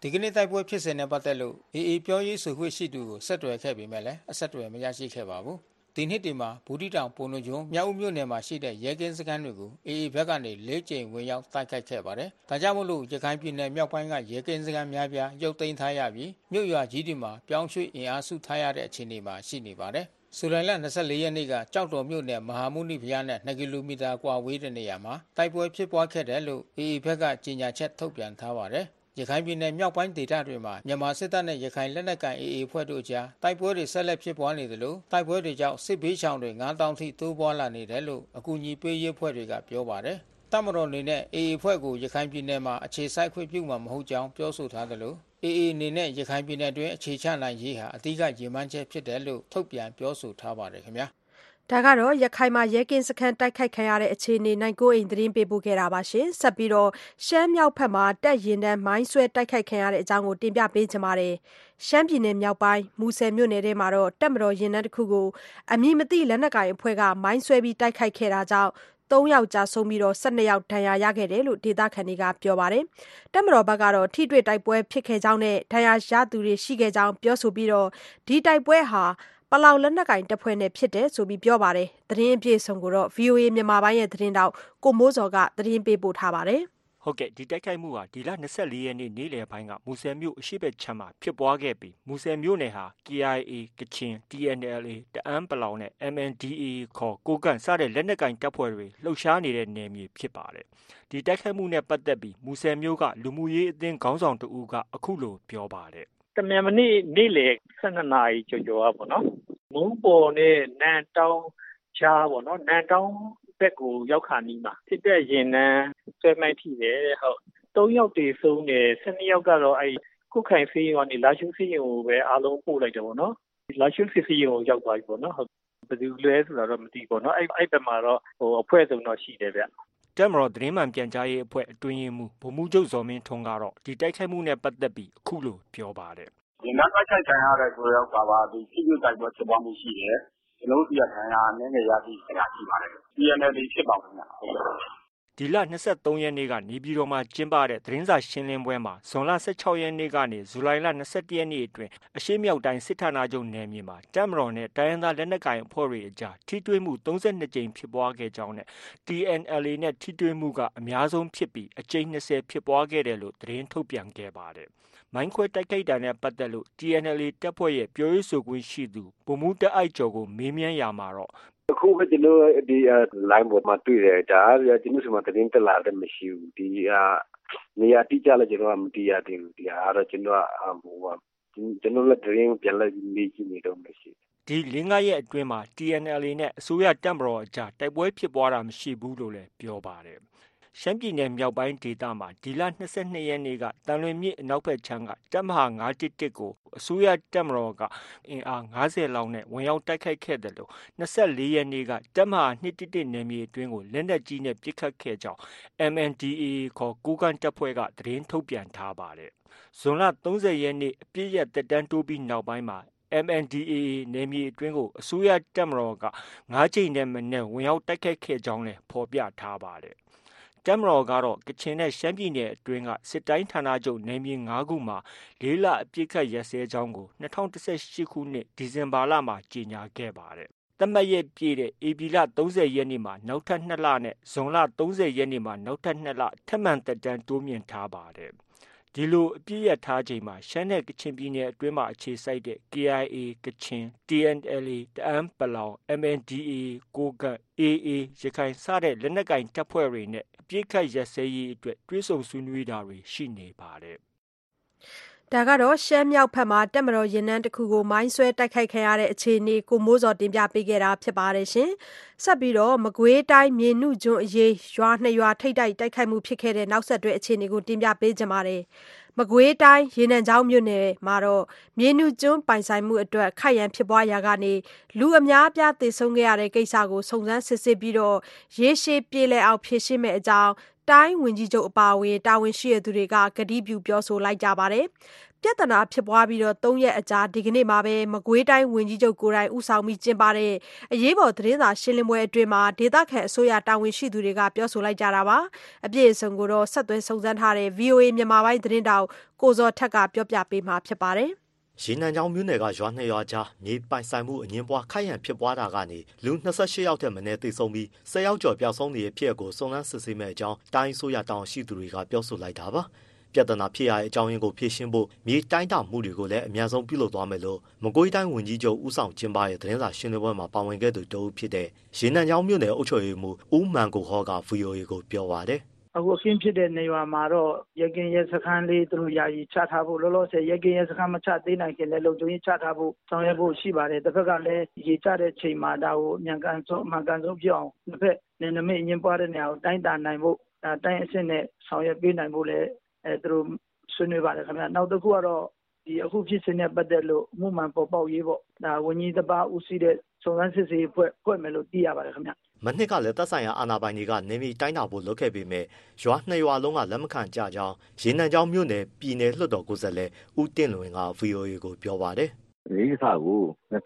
ဒီကနေ့တိုက်ပွဲဖြစ်စဉ်နဲ့ပတ်သက်လို့ AA ပြောရေးဆိုခွင့်ရှိသူကိုဆက်သွယ်ခဲ့ပေမဲ့လည်းအဆက်အသွယ်မရရှိခဲ့ပါဘူး။ဒီနှစ်ဒီမှာဘူးတီတောင်ပုံနှကျွန်းမြောက်ဦးမြို့နယ်မှာရှိတဲ့ရဲကင်းစခန်းတွေကို AA ဘက်ကနေ4ကြိမ်ဝင်ရောက်တိုက်ခိုက်ခဲ့ပါတယ်။ဒါကြောင့်မို့လို့ရခိုင်ပြည်နယ်မြောက်ပိုင်းကရဲကင်းစခန်းများပြားရုပ်သိမ်းထားရပြီးမြို့ရွာကြီးတွေမှာပြောင်းရွှေ့အင်အားစုထားရတဲ့အခြေအနေမှာရှိနေပါတယ်။ဇူလိုင်လ24ရက်နေ့ကကြောက်တော်မြို့နယ်မဟာမုနိဘုရားနဲ့2ကီလိုမီတာကွာဝေးတဲ့နေရာမှာတိုက်ပွဲဖြစ်ပွားခဲ့တယ်လို့ AA ဘက်ကကြေညာချက်ထုတ်ပြန်ထားပါတယ်။ရခိုင်ပြည်နယ်မြောက်ပိုင်းဒေသတွေမှာမြန်မာစစ်တပ်နဲ့ရခိုင်လက်နက်ကိုင် AA ဖွဲ့တို့ကြားတိုက်ပွဲတွေဆက်လက်ဖြစ်ပွားနေတယ်လို့တိုက်ပွဲတွေကြောင့်စစ်ဘေးရှောင်တွေ9000ထိတိုးပွားလာနေတယ်လို့အကူအညီပေးရေးဖွဲ့တွေကပြောပါတယ်။တပ်မတော်အနေနဲ့ AA ဖွဲ့ကိုရခိုင်ပြည်နယ်မှာအခြေစိုက်ခွင့်ပြုမှာမဟုတ်ကြောင်းပြောဆိုထားတယ်လို့ AA အနေနဲ့ရခိုင်ပြည်နယ်တွင်အခြေချနိုင်ရေးဟာအဓိကရည်မှန်းချက်ဖြစ်တယ်လို့ထုတ်ပြန်ပြောဆိုထားပါတယ်ခင်ဗျာ။ဒါကတော့ရခိုင်မှာရဲကင်းစခန်းတိုက်ခိုက်ခံရတဲ့အခြေအနေနိုင်ကိုအိမ်သတင်းပေးပို့ခဲ့တာပါရှင်။ဆက်ပြီးတော့ရှမ်းမြောက်ဘက်မှာတက်ရင်တန်းမိုင်းဆွဲတိုက်ခိုက်ခံရတဲ့အကြောင်းကိုတင်ပြပေးချင်ပါတယ်။ရှမ်းပြည်နယ်မြောက်ပိုင်းမူဆယ်မြို့နယ်ထဲမှာတော့တပ်မတော်ရင်တန်းတစ်ခုကိုအမည်မသိလက်နက်ကိုင်အဖွဲ့ကမိုင်းဆွဲပြီးတိုက်ခိုက်ခဲ့တာကြောင့်3ယောက်ကြာဆုံးပြီး12ယောက်ဒဏ်ရာရခဲ့တယ်လို့ဒေသခံတွေကပြောပါတယ်။တပ်မတော်ဘက်ကတော့ထိတွေ့တိုက်ပွဲဖြစ်ခဲ့ကြောင်းနဲ့ဒဏ်ရာရသူတွေရှိခဲ့ကြောင်းပြောဆိုပြီးဒီတိုက်ပွဲဟာပလောင်လက်နက်ကင်တပ်ဖွဲ့နဲ့ဖြစ်တယ်ဆိုပြီးပြောပါတယ်။သတင်းအပြည့်အစုံကိုတော့ VOA မြန်မာပိုင်းရဲ့သတင်းတောက်ကိုမိုးစော်ကသတင်းပေးပို့ထားပါတယ်။ဟုတ်ကဲ့ဒီတိုက်ခိုက်မှုဟာဒီလ24ရက်နေ့နေ့လယ်ပိုင်းကမူဆယ်မြို့အရှိတ်ချမ်းမှာဖြစ်ပွားခဲ့ပြီးမူဆယ်မြို့နယ်ဟာ KIA ကချင် TNLA တအန်းပလောင်နဲ့ MNDAA ခေါ်ကိုကန့်စတဲ့လက်နက်ကင်တပ်ဖွဲ့တွေလှုပ်ရှားနေတဲ့နယ်မြေဖြစ်ပါတယ်။ဒီတိုက်ခိုက်မှုနဲ့ပတ်သက်ပြီးမူဆယ်မြို့ကလူမှုရေးအသင်းခေါင်းဆောင်တဦးကအခုလိုပြောပါတယ်။တမြန်မနေ့လယ်12နာရီကျော်ပေါ့နော်။မုံပေါ်နဲ့နန်တောင်းချားပေါ့နော်။နန်တောင်းဘက်ကိုရောက်ခါနီးမှာဖြစ်တဲ့ရင်နှန်းဆွဲမိုက်ထိတယ်ဟုတ်3ယောက်တေဆုံးတယ်12ယောက်ကတော့အဲကုခိုင်ဖေးကနေလာရှုဖေးကိုပဲအားလုံးပို့လိုက်တယ်ပေါ့နော်လာရှုဖေးကိုရောက်သွားပြီပေါ့နော်ဟုတ်ဘယ်သူလဲဆိုတာတော့မသိပေါ့နော်အဲ့ဘက်မှာတော့အဖွဲ့စုံတော့ရှိတယ်ဗျတက်မတော်သတင်းမှန်ပြန်ကြားရေးအဖွဲ့အတွင်းရေးမှူးဗိုလ်မှူးချုပ်ဇော်မင်းထွန်းကတော့ဒီတိုက်ခိုက်မှုနဲ့ပတ်သက်ပြီးအခုလိုပြောပါတယ်ဒီနောက်တိုက်ခိုက်ခံရတဲ့ကိုရောက်ကပါဒီဖြစ်ဖြစ်တိုက်ပွဲဖြစ်ပွားမှုရှိတယ်ကျွန်တော်တို့ဒီကခံရနည်းငယ်ရရှိခရာရှိပါတယ် PNL ဖြစ်ပါမယ်ဟုတ်ကဲ့ဒီလ23ရက်နေ့ကနေပြည်တော်မှာကျင်းပတဲ့သတင်းစာရှင်းလင်းပွဲမှာဇွန်လ16ရက်နေ့ကနေဇူလိုင်လ21ရက်နေ့အတွင်းအရှေ့မြောက်တိုင်းစစ်ဌာနချုပ်နယ်မြေမှာတပ်မတော်နဲ့တိုင်းရင်းသားလက်နက်ကိုင်အဖွဲ့တွေအကြားထိတွေ့မှု32ကြိမ်ဖြစ်ပွားခဲ့ကြောင်းနဲ့ TNLA နဲ့ထိတွေ့မှုကအများဆုံးဖြစ်ပြီးအကြိမ်20ဖြစ်ပွားခဲ့တယ်လို့သတင်းထုတ်ပြန်ခဲ့ပါတယ်။မိုင်းခွဲတိုက်ခိုက်တာနဲ့ပတ်သက်လို့ TNLA တပ်ဖွဲ့ရဲ့ပြောရေးဆိုခွင့်ရှိသူဗိုလ်မှူးတအိုက်ကျော်ကိုမေးမြန်းရာမှာတော့အခုပဲကျွန်တော်ဒီ line ပေါ်မှာတွေ့တယ်ဒါကျွန်တော်စမသတင်းတက်လာတယ်မရှိဘူးဒီနေရာတိကျလည်းကျွန်တော်မသိရသေးဘူးဒီအားတော့ကျွန်တော်ကျွန်တော်လည်းသတင်းပြန်လိုက်မေးကြည့်နေတော့မရှိဒီ5ရက်အတွင်းမှာ TNLA နဲ့အစိုးရတပ်မတော်အကြားတိုက်ပွဲဖြစ်ပွားတာမရှိဘူးလို့လည်းပြောပါတယ်ရှမ်းပြည်နယ်မြောက်ပိုင်းဒေသမှာဒီလ22ရက်နေ့ကတန်လွင်မြစ်အနောက်ဘက်ခြမ်းကတပ်မဟာ911ကိုအစိုးရတပ်မတော်ကအင်အား90လောက်နဲ့ဝင်ရောက်တိုက်ခိုက်ခဲ့တယ်လို့24ရက်နေ့ကတပ်မဟာ211နယ်မြေအတွင်းကိုလက်နက်ကြီးနဲ့ပစ်ခတ်ခဲ့ကြောင်း MNDAA ခေါ်ကိုကန့်တပ်ဖွဲ့ကသတင်းထုတ်ပြန်ထားပါတယ်။ဇွန်လ30ရက်နေ့အပြည့်ရက်တက်တန်းတိုးပြီးနောက်ပိုင်းမှာMNDAA နယ်မြေအတွင်းကိုအစိုးရတပ်မတော်က9ကြိမ်နဲ့မနက်ဝင်ရောက်တိုက်ခိုက်ခဲ့ကြောင်းလည်းဖော်ပြထားပါတယ်။တပ်မတော်ကတော့ကချင်နဲ့ရှမ်းပြည်နယ်အတွင်းကစစ်တိုင်းဌာနချုပ်နယ်မြေ9ခုမှာ4လအပြည့်ခတ်ရက်စဲကြောင်းကို2018ခုနှစ်ဒီဇင်ဘာလမှာကြေညာခဲ့ပါတယ်။သတ်မှတ်ရက်ပြည့်တဲ့ဧပြီလ30ရက်နေ့မှာနောက်ထပ်2လနဲ့ဇွန်လ30ရက်နေ့မှာနောက်ထပ်2လထပ်မံတက်တန်းတိုးမြင့်ထားပါတယ်။ဒီလိုအပြည့်ရထားချိန်မှာရှမ်းနဲ့ကချင်ပြည်နယ်အတွင်းမှာအခြေစိုက်တဲ့ KIA ကချင် TNLA တအန်းပလောင် MNDAA ကိုကန့် AA ရခိုင်စတဲ့လက်နက်ကင်တပ်ဖွဲ့တွေနဲ့အပြည့်ခတ်ရက်စဲရေးအတွက်တွဲဆုံဆွေးနွေးတာတွေရှိနေပါတယ်ဒါကတော့ရှမ်းမြောက်ဘက်မှာတက်မတော်ရင်နှန်းတစ်ခုကိုမိုင်းဆွဲတိုက်ခိုက်ခံရတဲ့အခြေအနေကိုမိုးစော်တင်ပြပေးခဲ့တာဖြစ်ပါတယ်ရှင်။ဆက်ပြီးတော့မကွေးတိုင်းမြေနုကျွန်းအရေးရွာ2ရွာထိပ်တိုက်တိုက်ခိုက်မှုဖြစ်ခဲ့တဲ့နောက်ဆက်တွဲအခြေအနေကိုတင်ပြပေးကြပါမယ်။မကွေးတိုင်းရေနံချောင်းမြို့နယ်မှာတော့မြေနုကျွန်းပိုင်ဆိုင်မှုအတွက်ခိုက်ရန်ဖြစ်ပွားရာကနေလူအများအပြားသေဆုံးခဲ့ရတဲ့ကိစ္စကိုစုံစမ်းစစ်ဆေးပြီးတော့ရေရှည်ပြေလည်အောင်ဖြေရှင်းမဲ့အကြောင်းတိုင်းဝန်ကြီးချုပ်အပါအဝင်တာဝန်ရှိသူတွေကကတိပြုပြောဆိုလိုက်ကြပါတယ်။ပြဿနာဖြစ်ပွားပြီး3 ရက်အကြာဒီကနေ့မှာပဲမကွေးတိုင်းဝန်ကြီးချုပ်ကိုယ်တိုင်ဦးဆောင်ပြီးကျင်းပတဲ့အရေးပေါ်သတင်းစာရှင်းလင်းပွဲအတွင်းမှာဒေသခံအစိုးရတာဝန်ရှိသူတွေကပြောဆိုလိုက်ကြတာပါအပြည့်အစုံကိုတော့ဆက်သွယ်စုံစမ်းထားတဲ့ VOA မြန်မာပိုင်းသတင်းတောက်ကိုဇော်ထက်ကပြောပြပေးမှာဖြစ်ပါတယ်ရေနံချောင်းမြို့နယ်ကရွာ2ရွာကြားမြေပိုင်ဆိုင်မှုအငင်းပွားခိုက်ရန်ဖြစ်ပွားတာကနေလူ28ယောက်ထက်မနည်းသေဆုံးပြီး10ယောက်ကျော်ပျောက်ဆုံးနေတဲ့ဖြစ်ရပ်ကိုစုံစမ်းစစ်ဆေးမဲ့အကြောင်းတိုင်းဆိုရတောင်ရှိသူတွေကပြောဆိုလိုက်တာပါပြဿနာဖြစ်ရတဲ့အကြောင်းရင်းကိုဖြေရှင်းဖို့မြေတိုင်းတာမှုတွေကိုလည်းအများဆုံးပြုလုပ်သွားမယ်လို့မကွေးတိုင်းဝန်ကြီးချုပ်ဦးဆောင်ကျင်းပတဲ့သတင်းစာရှင်းလင်းပွဲမှာပါဝင်ခဲ့သူတဦးဖြစ်တဲ့ရေနံချောင်းမြို့နယ်အုပ်ချုပ်ရေးမှူးဦးမန်ကိုဟောက VOA ကိုပြောပါတယ်အခုအခင်းဖြစ်တဲ့နေရာမှာတော့ရကင်ရဲစခန်းလေးသူတို့ယာယီချထားဖို့လောလောဆယ်ရကင်ရဲစခန်းမချသေးနိုင်ခင်လည်းလုံခြုံရေးချထားဖို့ဆောင်ရွက်ဖို့ရှိပါတယ်တစ်ဖက်ကလည်းရေချတဲ့ချိန်မှာဒါကိုအမြန်ကန်ဆုံးပြအောင်တစ်ဖက်နယ်နိမိတ်အငင်းပွားတဲ့နေရာကိုတိုင်းတာနိုင်ဖို့တိုင်းအဆင့်နဲ့ဆောင်ရွက်ပေးနိုင်ဖို့လည်းသူတို့ဆွေးနွေးပါတယ်ခင်ဗျာနောက်တစ်ခုကတော့ဒီအခုဖြစ်စဉ်နဲ့ပတ်သက်လို့အမှုမှန်ပေါ်ပေါက်ရေးပေါ့ဒါဝန်ကြီးတစ်ပါးဦးစီးတဲ့စုံစမ်းစစ်ဆေးဖွဲ့မယ်လို့သိရပါတယ်ခင်ဗျာမနှစ်ကလည်းသက်ဆိုင်ရာအာဏာပိုင်တွေကနေမြေတိုင်းတာဖို့လုပ်ခဲ့ပေမဲ့ရွာ2ရွာလုံးကလက်မခံကြကြောင်းရေနံချောင်းမြို့နယ်ပြည်နယ်လွှတ်တော်ကိုယ်စားလှယ်ဦးတင့်လွင်က VOA ကိုပြောပါတယ်ဒီကိစ္စကို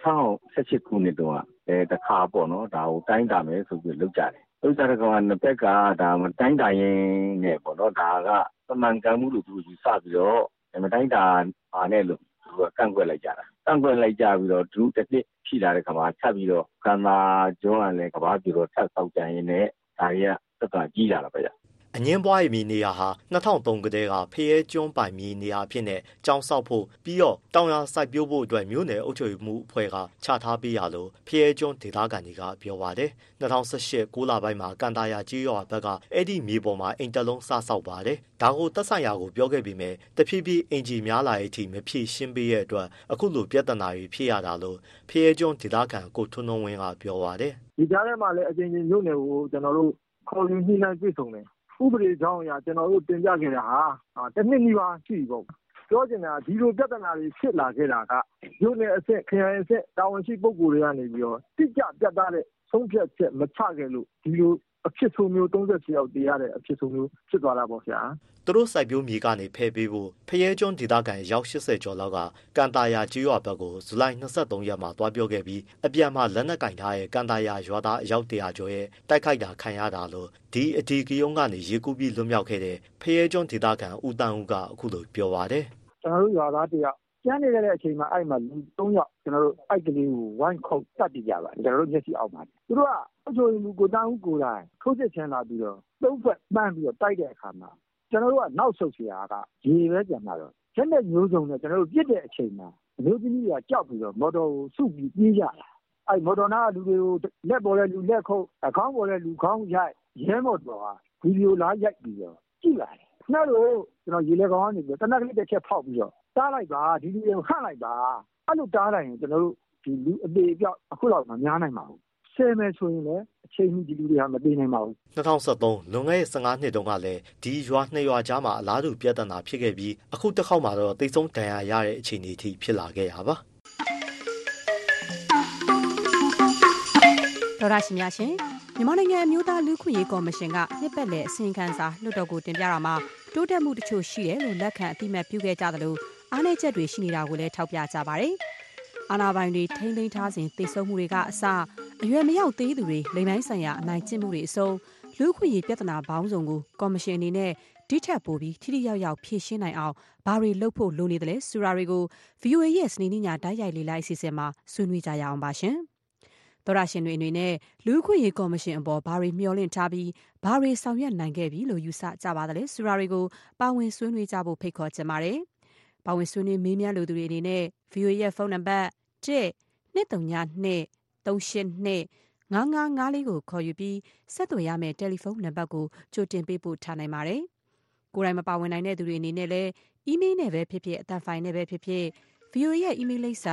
2018ခုနှစ်တုန်းကတခါပေါ့နော်ဒါကိုတိုင်းတာမယ်ဆိုပြီးလုပ်ကြတယ်လုပ်ကြတဲ့ကောင်ကနှစ်ဘက်ကဒါမတိုင်းတာရင်းနဲ့ပေါ့နော်ဒါကမှန်ကန်မှုလို့သူယူဆပြီးတော့မတိုင်းတာပါနဲ့လို့သူကကန့်ကွက်လိုက်ကြတာကန့်ကွက်လိုက်ကြပြီးတော့သူတစ်နှစ်ရှိလာတဲ့ခါမှာဆက်ပြီးတော့ကံသာကျွန်းကလည်းကဘာပြတော့ထပ်ဆောက်ကြရင်လည်းဒါတွေကသက်သာကြီးလာတာပဲအငင်းပွားရဲ့မြေနေရာဟာ2003ကတည်းကဖရဲကျွန်းပိုင်မြေနေရာအဖြစ်နဲ့ကျောင်းဆောက်ဖို့ပြီးတော့တောင်ယာစိုက်ပျိုးဖို့အတွက်မြို့နယ်အုပ်ချုပ်မှုအဖွဲ့ကချထားပေးရလို့ဖရဲကျွန်းဒေသခံတွေကပြောပါတယ်2018 9လပိုင်းမှာကန်တာယာကြီးရွာဘက်ကအဲ့ဒီမြေပေါ်မှာအိမ်တက်လုံးစဆောက်ပါတယ်ဒါကိုသက်ဆိုင်ရာကိုပြောခဲ့ပြီးမြဲတဖြည်းဖြည်းအင်ဂျီများလာတဲ့အထိမဖြည့်ရှင်းပေးရတဲ့အတွက်အခုလိုပြဿနာတွေဖြစ်ရတာလို့ဖရဲကျွန်းဒေသခံကိုထွန်းနှုံးဝင်းကပြောပါတယ်ဒီကြားထဲမှာလည်းအချင်းချင်းမြို့နယ်ကိုကျွန်တော်တို့ခေါ်ယူနှိမ့်နှံပြည့်စုံတယ်ဥပဒေကြောင်းအရာကျွန်တော်တို့တင်ပြခဲ့တာဟာတစ်နှစ်နီးပါးရှိပြီပေါ့ပြောချင်တာဒီလိုပြဿနာတွေဖြစ်လာခဲ့တာကမြို့နယ်အဆင့်ခရိုင်အဆင့်တာဝန်ရှိပုဂ္ဂိုလ်တွေကနေပြီးတော့တိကျပြတ်သားတဲ့ဆုံးဖြတ်ချက်မချခဲ့လို့ဒီလိုအဖြစ်ဆိုးမျိုး38ယောက်တည်ရတဲ့အဖြစ်ဆိုးမျိုးဖြစ်သွားတာပေါ့ဗျာသူတို့စိုက်ပျိုးမြေကနေဖယ်ပေးဖို့ဖရဲကျွန်းဒေသခံရောက်80ကျော်လောက်ကကန်တာယာကြီးရွာဘက်ကိုဇူလိုင်23ရက်မှာတွားပြောခဲ့ပြီးအပြန်မှာလက်နက်ကင်ထားတဲ့ကန်တာယာရွာသားအယောက်100ကျော်ရဲ့တိုက်ခိုက်တာခံရတာလို့ဒီအဒီကယုံကနေရေကူးပြီးလွတ်မြောက်ခဲ့တဲ့ဖရဲကျွန်းဒေသခံဦးတန်းဦးကအခုလိုပြောပါတယ်ကျွန်တော်တို့ရွာသားတယောက်ကျန်းနေတဲ့အချိန်မှာအဲ့မှာလူ3ယောက်ကျွန်တော်တို့အိုက်ကလေးကိုဝိုင်းခုတ်တတ်ပြကြပါကျွန်တော်တို့မျက်စိအောက်မှာသူတို့ကအချိုလူကိုတန်းဦးကိုယ်တိုင်ထိုးစစ်ချင်လာပြီးတော့သုံးဖက်ပန်းပြီးတော့တိုက်တဲ့အခါမှာကျွန်တော်တို့ကနောက်ဆုတ်เสียကရေပဲပြန်လာတော့ချက်နဲ့မျိုးစုံနဲ့ကျွန်တော်တို့ပြစ်တဲ့အချိန်မှာမျိုးသမီးကကြောက်ပြီးတော့မော်တော်ကိုစုပြီးပြေးကြတာအဲ့မော်တော်နာလူတွေကိုလက်ပေါ်တဲ့လူလက်ခုပ်အခေါင်းပေါ်တဲ့လူခေါင်းရိုက်ရဲမော်တော်ကဗီဒီယိုလားရိုက်ပြီးတော့ကြည့်လာတယ်နောက်တော့ကျွန်တော်ရေလေကောင်ကနေပြီးတနက်ကလေးတစ်ချက်ဖောက်ပြီးတော့တားလိုက်ပါဒီလူတွေကိုဟန့်လိုက်ပါအဲ့လိုတားလိုက်ရင်ကျွန်တော်တို့ဒီလူအသေးအပြောက်အခုတော့မများနိုင်ပါဘူးဆယ်မယ်ဆိုရင်လည်းအချိန်ကြီးဒီလူတွေကမသိနိုင်ပါဘူး 2013လွန်ခဲ့တဲ့15နှစ်တုန်းကလည်းဒီရွာ2ရွာကြားမှာအလားတူပြဿနာဖြစ်ခဲ့ပြီးအခုတစ်ခေါက်မှာတော့တိတ်ဆုံးဒဏ်ရာရတဲ့အခြေအနေအထိဖြစ်လာခဲ့ရပါဒေါ်ရရှိများရှင်မြန်မာနိုင်ငံအမျိုးသားလူ့ခွင့်ရေးကော်မရှင်ကနှစ်ပတ်လည်အစီရင်ခံစာလွှတ်တော်ကိုတင်ပြတာမှာတိုးတက်မှုတချို့ရှိတယ်လို့လက်ခံအသိအမှတ်ပြုခဲ့ကြသလိုအားနည်းချက်တွေရှိနေတာကိုလည်းထောက်ပြကြပါတယ်။အာဏာပိုင်တွေထိန်းသိမ်းထားစဉ်သေဆုံးမှုတွေကအစအရွယ်မရောက်သေးသူတွေလိမ်ပိုင်းဆိုင်ရာအနိုင်ကျင့်မှုတွေအစုံလူ့ခွင့်ရေးပြဿနာပေါင်းစုံကိုကော်မရှင်အနေနဲ့ဒီထက်ပိုပြီးထိထိရောက်ရောက်ဖြေရှင်းနိုင်အောင်ဘာတွေလုပ်ဖို့လိုနေတယ်လဲဆိုတာတွေကို VOA ရဲ့စနေနေ့ညတိုက်ရိုက်လေ့လာအစီအစဉ်မှာဆွေးနွေးကြရအောင်ပါရှင်။သောရရှင်တွေအနေနဲ့လူ့ခွင့်ရေးကော်မရှင်အပေါ်ဘာတွေမျှော်လင့်ထားပြီးဘာတွေဆောင်ရွက်နိုင်ခဲ့ပြီလို့ယူဆကြပါသလဲဆိုတာတွေကိုပါဝင်ဆွေးနွေးကြဖို့ဖိတ်ခေါ်ချင်ပါတယ်။ပါဝင်ဆွေးနွေးမေးမြန်းလိုသူတွေအနေနဲ့ VOA ရဲ့ဖုန်းနံပါတ်1-232-382-5554ကိုခေါ်ယူပြီးဆက်သွယ်ရမယ့်တယ်လီဖုန်းနံပါတ်ကိုကြိုတင်ပေးပို့ထားနိုင်ပါတယ်။ကိုယ်တိုင်မပါဝင်နိုင်တဲ့သူတွေအနေနဲ့လည်းအီးမေးလ်နဲ့ပဲဖြစ်ဖြစ်အသံဖိုင်နဲ့ပဲဖြစ်ဖြစ် VOA ရဲ့အီးမေးလ်လိပ်စာ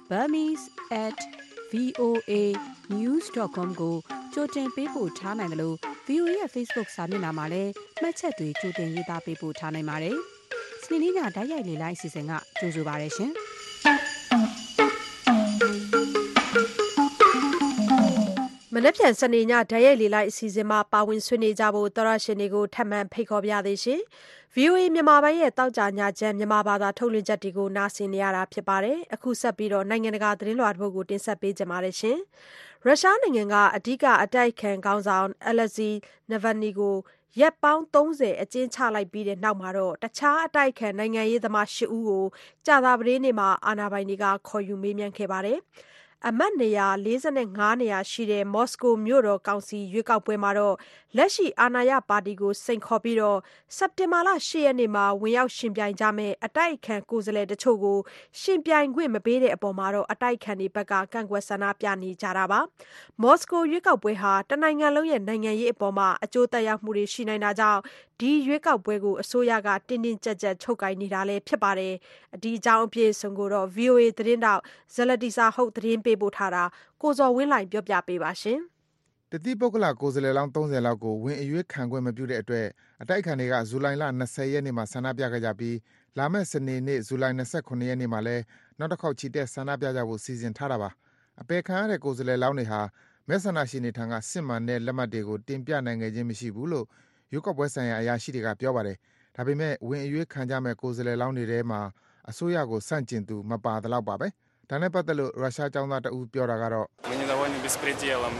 burmese@voanews.com ကိုကြိုတင်ပေးပို့ထားနိုင်တယ်လို့ VOA ရဲ့ Facebook စာမျက်နှာမှာလည်းမှတ်ချက်တွေကြိုတင်ရေးသားပေးပို့ထားနိုင်ပါတယ်။စနေနေ့ညတိုက်ရိုက်လေ့လာအစီအစဉ်ကကြိုဆိုပါရရှင်။မနက်ဖြန်စနေညဓာတ်ရိုက်လေလိုက်အစီအစဉ်မှာပါဝင်ဆွေးနွေးကြဖို့သောရရှင်တွေကိုထပ်မံဖိတ်ခေါ်ပြသေးရှင်။ VOA မြန်မာပိုင်းရဲ့တောက်ကြညချမ်းမြန်မာဘာသာထုတ်လွှင့်ချက်တွေကိုနားဆင်နေရတာဖြစ်ပါတယ်။အခုဆက်ပြီးတော့နိုင်ငံတကာသတင်းလွှာတစ်ပုဒ်ကိုတင်ဆက်ပေးကြပါမယ်ရှင်။ရုရှားနိုင်ငံကအဓိကအတိုက်ခံခေါင်းဆောင် Alexei Navalny ကိုရက်ပေါင်း30အကျဉ်းချလိုက်ပြီးတဲ့နောက်မှာတော့တခြားအတိုက်ခံနိုင်ငံရေးသမား8ဦးကိုကြာသပတေးနေ့မှာအာဏာပိုင်တွေကခေါ်ယူမေးမြန်းခဲ့ပါတယ်။အမတ်နေရာ45နေရာရှိတဲ့မော်စကိုမြို့တော်ကောင်စီရွေးကောက်ပွဲမှာတော့လက်ရှိအာဏာရပါတီကိုစိန်ခေါ်ပြီးတော့စက်တင်ဘာလ10ရက်နေ့မှာဝင်ရောက်ရှင်ပြိုင်ကြမယ့်အတိုက်အခံကိုယ်စားလှယ်တချို့ကိုရှင်ပြိုင်ခွင့်မပေးတဲ့အပေါ်မှာတော့အတိုက်အခံတွေဘက်ကကန့်ကွက်ဆန္ဒပြနေကြတာပါ။မော်စကိုရွေးကောက်ပွဲဟာတနိုင်ငံလုံးရဲ့နိုင်ငံရေးအပေါ်မှာအကျိုးသက်ရောက်မှုတွေရှိနိုင်တာကြောင့်ဒီရွေးကောက်ပွဲကိုအစိုးရကတင်းတင်းကြပ်ကြပ်ချုပ်ကိုင်နေတာလည်းဖြစ်ပါတယ်။ဒီအကြောင်းအပြည့်အစုံကိုတော့ VOA သတင်းတောက်ဇလတိစာဟုတ်သတင်းပေးပို့ထားတာကိုဇော်ဝင်းလိုင်ပြောပြပေးပါရှင်။တတိပုဂ္ဂလကိုယ်စားလှယ်လောင်း30လောက်ကိုဝင်အရွေးခံခွင့်မပြုတဲ့အတွက်အတိုက်အခံတွေကဇူလိုင်လ20ရက်နေ့မှာဆန္ဒပြခဲ့ကြပြီးလာမယ့်စနေနေ့ဇူလိုင်29ရက်နေ့မှာလည်းနောက်တစ်ခေါက်ချီတက်ဆန္ဒပြကြဖို့စီစဉ်ထားတာပါ။အပယ်ခံရတဲ့ကိုယ်စားလှယ်လောင်းတွေဟာမဲဆန္ဒရှင်တွေထံကစစ်မှန်တဲ့လက်မှတ်တွေကိုတင်ပြနိုင်ခဲ့ခြင်းမရှိဘူးလို့ရွေးကောက်ပွဲဆိုင်ရာအရာရှိတွေကပြောပါတယ်။ဒါပေမဲ့ဝင်အရွေးခံကြမဲ့ကိုယ်စားလှယ်လောင်းတွေထဲမှာအစိုးရကိုစန့်ကျင်သူမပါသလောက်ပါပဲ။ဒါနဲ့ပတ်သက်လို့ရုရှားကျောင်းသားတဦးပြောတာကတော့ Мы недовольны беспределом.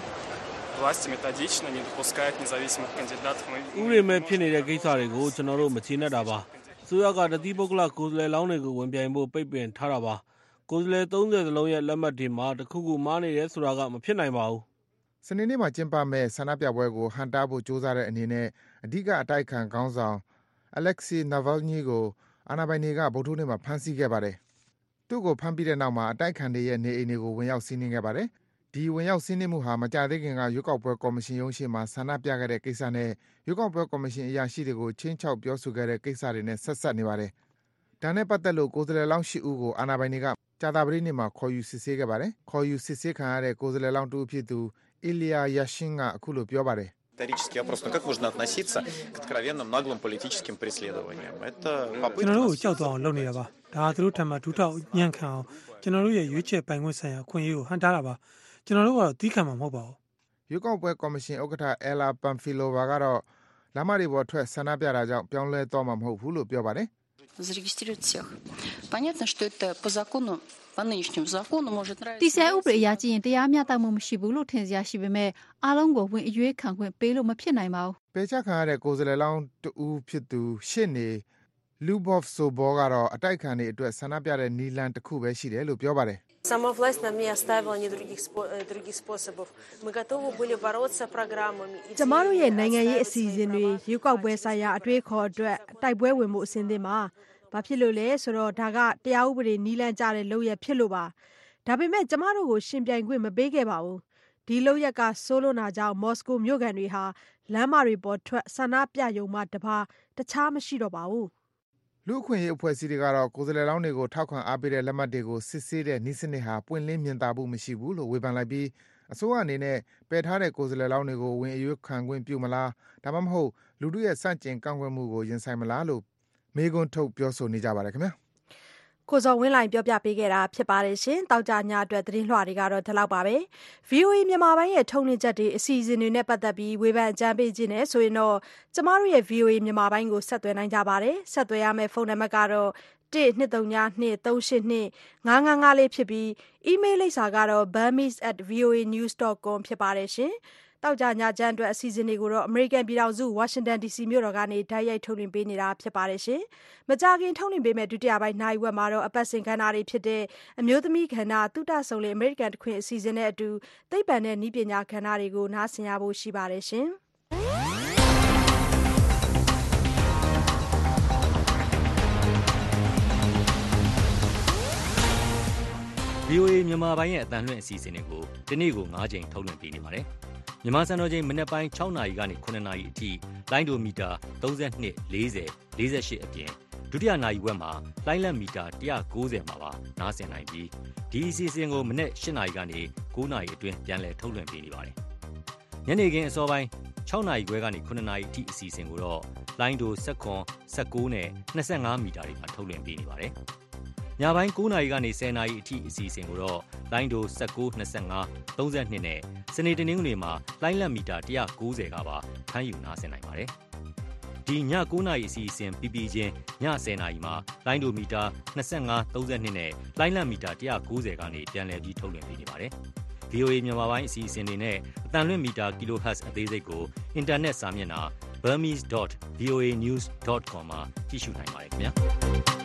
Власти методично не допускают независимых кандидатов. ဥပဒေမဲ့ဖြစ်နေတဲ့ကိစ္စတွေကိုကျွန်တော်တို့မချေနဲ့တာပါ။အစိုးရကတတိပုဂ္ဂလကိုယ်စားလှယ်လောင်းတွေကိုဝင်ပြိုင်ဖို့ပိတ်ပင်ထားတာပါ။ကိုယ်စားလှယ်30စလုံးရဲ့လက်မှတ်တွေမှာတစ်ခုခုမှားနေတယ်ဆိုတာကမဖြစ်နိုင်ပါဘူး။စနေနေ့မှာကျင်းပမဲ့ဆန္ဒပြပွဲကိုဟန်တာဖို့ကြိုးစားတဲ့အနေနဲ့အဓိကအတိုက်ခံခေါင်းဆောင် Alexei Navalny ကိုအာဏာပိုင်တွေကဗုဒ္ဓနေ့မှာဖမ်းဆီးခဲ့ပါတယ်။သူ့ကိုဖမ်းပြီးတဲ့နောက်မှာအတိုက်ခံတွေရဲ့နေအိမ်တွေကိုဝင်ရောက်စီးနင်းခဲ့ပါတယ်။ဒီဝင်ရောက်စီးနင်းမှုဟာမကြသေးခင်ကရွေးကောက်ပွဲကော်မရှင်ရုံးရှေ့မှာဆန္ဒပြခဲ့တဲ့ကိစ္စနဲ့ရွေးကောက်ပွဲကော်မရှင်အရာရှိတွေကိုချင်းချောက်ပြောဆိုခဲ့တဲ့ကိစ္စတွေနဲ့ဆက်စပ်နေပါတယ်။ဒါနဲ့ပတ်သက်လို့ကိုယ်စားလှယ်လောင်း8ဦးကိုအာဏာပိုင်တွေကကြာသပတေးနေ့မှာခေါ်ယူစစ်ဆေးခဲ့ပါတယ်။ခေါ်ယူစစ်ဆေးခံရတဲ့ကိုယ်စားလှယ်လောင်းတူဖြစ်သူ Ilya Yashin ကအခုလိုပြောပါတယ် Риторический вопрос, но как можно относиться к откровенным наглым политическим преследованиям? Это попытка... ကျွန်တော်တို့ကြောက်သွားအောင်လုပ်နေတာပါ။ဒါကသူတို့ထံမှာဒုထောက်ညံ့ခံအောင်ကျွန်တော်တို့ရဲ့ရွေးချယ်ပိုင်ခွင့်ဆိုင်ရာခွင့်ရေးကိုဟန်တားတာပါ။ကျွန်တော်တို့ကတော့သီးခံမှာမဟုတ်ပါဘူး။ရွေးကောက်ပွဲကော်မရှင်ဥက္ကဋ္ဌ Ella Pamfilova ကတော့လမ်းမတွေပေါ်ထွက်ဆန္ဒပြတာကြောင့်ပြောင်းလဲသွားမှာမဟုတ်ဘူးလို့ပြောပါတယ်။ Зарегистрировать всех. Понятно, что это по закону по нынешнему закону может нравиться. ဒီဆဲဥပဒေအရကြည့်ရင်တရားမျှတမှုမရှိဘူးလို့ထင်စရာရှိပေမဲ့အားလုံးကိုဝင်အရွေးခံခွင့်ပေးလို့မဖြစ်နိုင်ပါဘူး။ပယ်ချခံရတဲ့ကိုယ်စားလှယ်လောင်းတူဖြစ်သူရှစ်နေ Lubov Sobor ကတော့အတိုက်ခံတွေအတွက်ဆန္ဒပြတဲ့နီလန်တစ်ခုပဲရှိတယ်လို့ပြောပါတယ် Сама власть нам не оставила ни других способов. Мы готовы были бороться программами. ကျမတို့ရဲ့နိုင်ငံရေးအစီအစဉ်တွေရွေးကောက်ပွဲဆိုင်ရာအတွေ့အခေါ်အတွက်တိုက်ပွဲဝင်မှုအစဉ်သင်းမှာဘာဖြစ်လို့လဲဆိုတော့ဒါကတရားဥပဒေနီးလန်းကြတဲ့လုပ်ရဖြစ်လို့ပါဒါပေမဲ့ကျမတို့ကိုရှင်ပြိုင်ခွင့်မပေးခဲ့ပါဘူးဒီလုပ်ရကဆိုးလွန်းတာကြောင့်မော်စကိုမြို့ကန်တွေဟာလမ်းမတွေပေါ်ထွက်ဆန္ဒပြရုံမှတပါတခြားမရှိတော့ပါဘူးလူအခွင့်အရေးအဖွဲ့အစည်းတွေကတော့ကိုယ်စားလှယ်လောင်းတွေကိုထောက်ခံအားပေးတဲ့လက်မှတ်တွေကိုစစ်ဆေးတဲ့နည်းစနစ်ဟာပွင့်လင်းမြင်သာမှုမရှိဘူးလို့ဝေဖန်လိုက်ပြီးအစိုးရအနေနဲ့ပယ်ထားတဲ့ကိုယ်စားလှယ်လောင်းတွေကိုဝင်အရွေးခံခွင့်ပြုမလားဒါမှမဟုတ်လူတို့ရဲ့စန့်ကျင်ကန့်ကွက်မှုကိုရင်ဆိုင်မလားလို့မေးခွန်းထုတ်ပြောဆိုနေကြပါတယ်ခင်ဗျာကိုဇော်ဝင်းလိုင်ပြောပြပေးခဲ့တာဖြစ်ပါတယ်ရှင်တောက်ကြညအတွက်သတင်းလွှာတွေကတော့ဒီလောက်ပါပဲ VOA မြန်မာပိုင်းရဲ့ထုံးလင်းချက်တွေအစီအစဉ်တွေနဲ့ပတ်သက်ပြီးဝေဖန်အကြံပေးခြင်းနဲ့ဆိုရင်တော့ကျမတို့ရဲ့ VOA မြန်မာပိုင်းကိုဆက်သွယ်နိုင်ကြပါတယ်ဆက်သွယ်ရမယ့်ဖုန်းနံပါတ်ကတော့12323825555လေးဖြစ်ပြီး email လိပ်စာကတော့ burmese@voanews.com ဖြစ်ပါတယ်ရှင်တောက်ကြညချမ်းအတွက်အစီအစဉ်တွေကိုတော့ American ပြည်ထောင်စု Washington DC မြို့တော်ကနေဓာတ်ရိုက်ထုတ်လွှင့်ပေးနေတာဖြစ်ပါတယ်ရှင်။မကြာခင်ထုတ်လွှင့်ပေးမယ့်ဒုတိယပိုင်းနိုင်ဝက်မှာတော့အပတ်စဉ်ခန်းဓာတ်တွေဖြစ်တဲ့အမျိုးသမီးခန္ဓာသုတဆုံလေ American တခွင်အစီအစဉ်နဲ့အတူသိပ္ပံနဲ့နည်းပညာခန်းဓာတ်တွေကိုနားဆင်ရဖို့ရှိပါတယ်ရှင်။ VOA မြန်မာပိုင်းရဲ့အတန်လွှင့်အစီအစဉ်တွေကိုဒီနေ့ကို9ချိန်ထုတ်လွှင့်ပေးနေပါတယ်။မြန်မာစံတော်ချိန်မနေ့ပိုင်း6နာရီကနေ9နာရီအထိလိုင်းဒိုမီတာ32 40 48အပြင်ဒုတိယနာရီဝက်မှာလိုင်းလက်မီတာ190မှာပါနားဆင်နိုင်ပြီးဒီအစီအစဉ်ကိုမနေ့8နာရီကနေ9နာရီအတွင်းပြန်လည်ထုတ်လွှင့်ပေးနေပါတယ်။ညနေခင်းအစောပိုင်း6နာရီခွဲကနေ9နာရီအထိအစီအစဉ်ကိုတော့လိုင်းဒို16 19နဲ့25မီတာတွေမှာထုတ်လွှင့်ပေးနေပါတယ်။ညပိုင်း9 နာရီကနေ10 နာရီအထိအစီအစဉ်ကိုတော့လိုင်းဒို19 25 32နဲ့စနေတနင်္ဂနွေမှာလိုင်းလက်မီတာ190ကပါဖမ်းယူနားဆင်နိုင်ပါတယ်။ဒီည9 နာရီအစီအစဉ်ပြီးပြီးချင်းည10 နာရီမှာလိုင်းဒိုမီတာ25 32နဲ့လိုင်းလက်မီတာ190ကနေပြန်လည်ပြီးထုတ်လွှင့်ပေးနေပါတယ်။ VOA မြန်မာပိုင်းအစီအစဉ်တွေနဲ့အတန်လွင့်မီတာ kHz အသေးစိတ်ကိုအင်တာနက်စာမျက်နှာ burmese.voanews.com မှာကြည့်ရှုနိုင်ပါတယ်ခင်ဗျာ။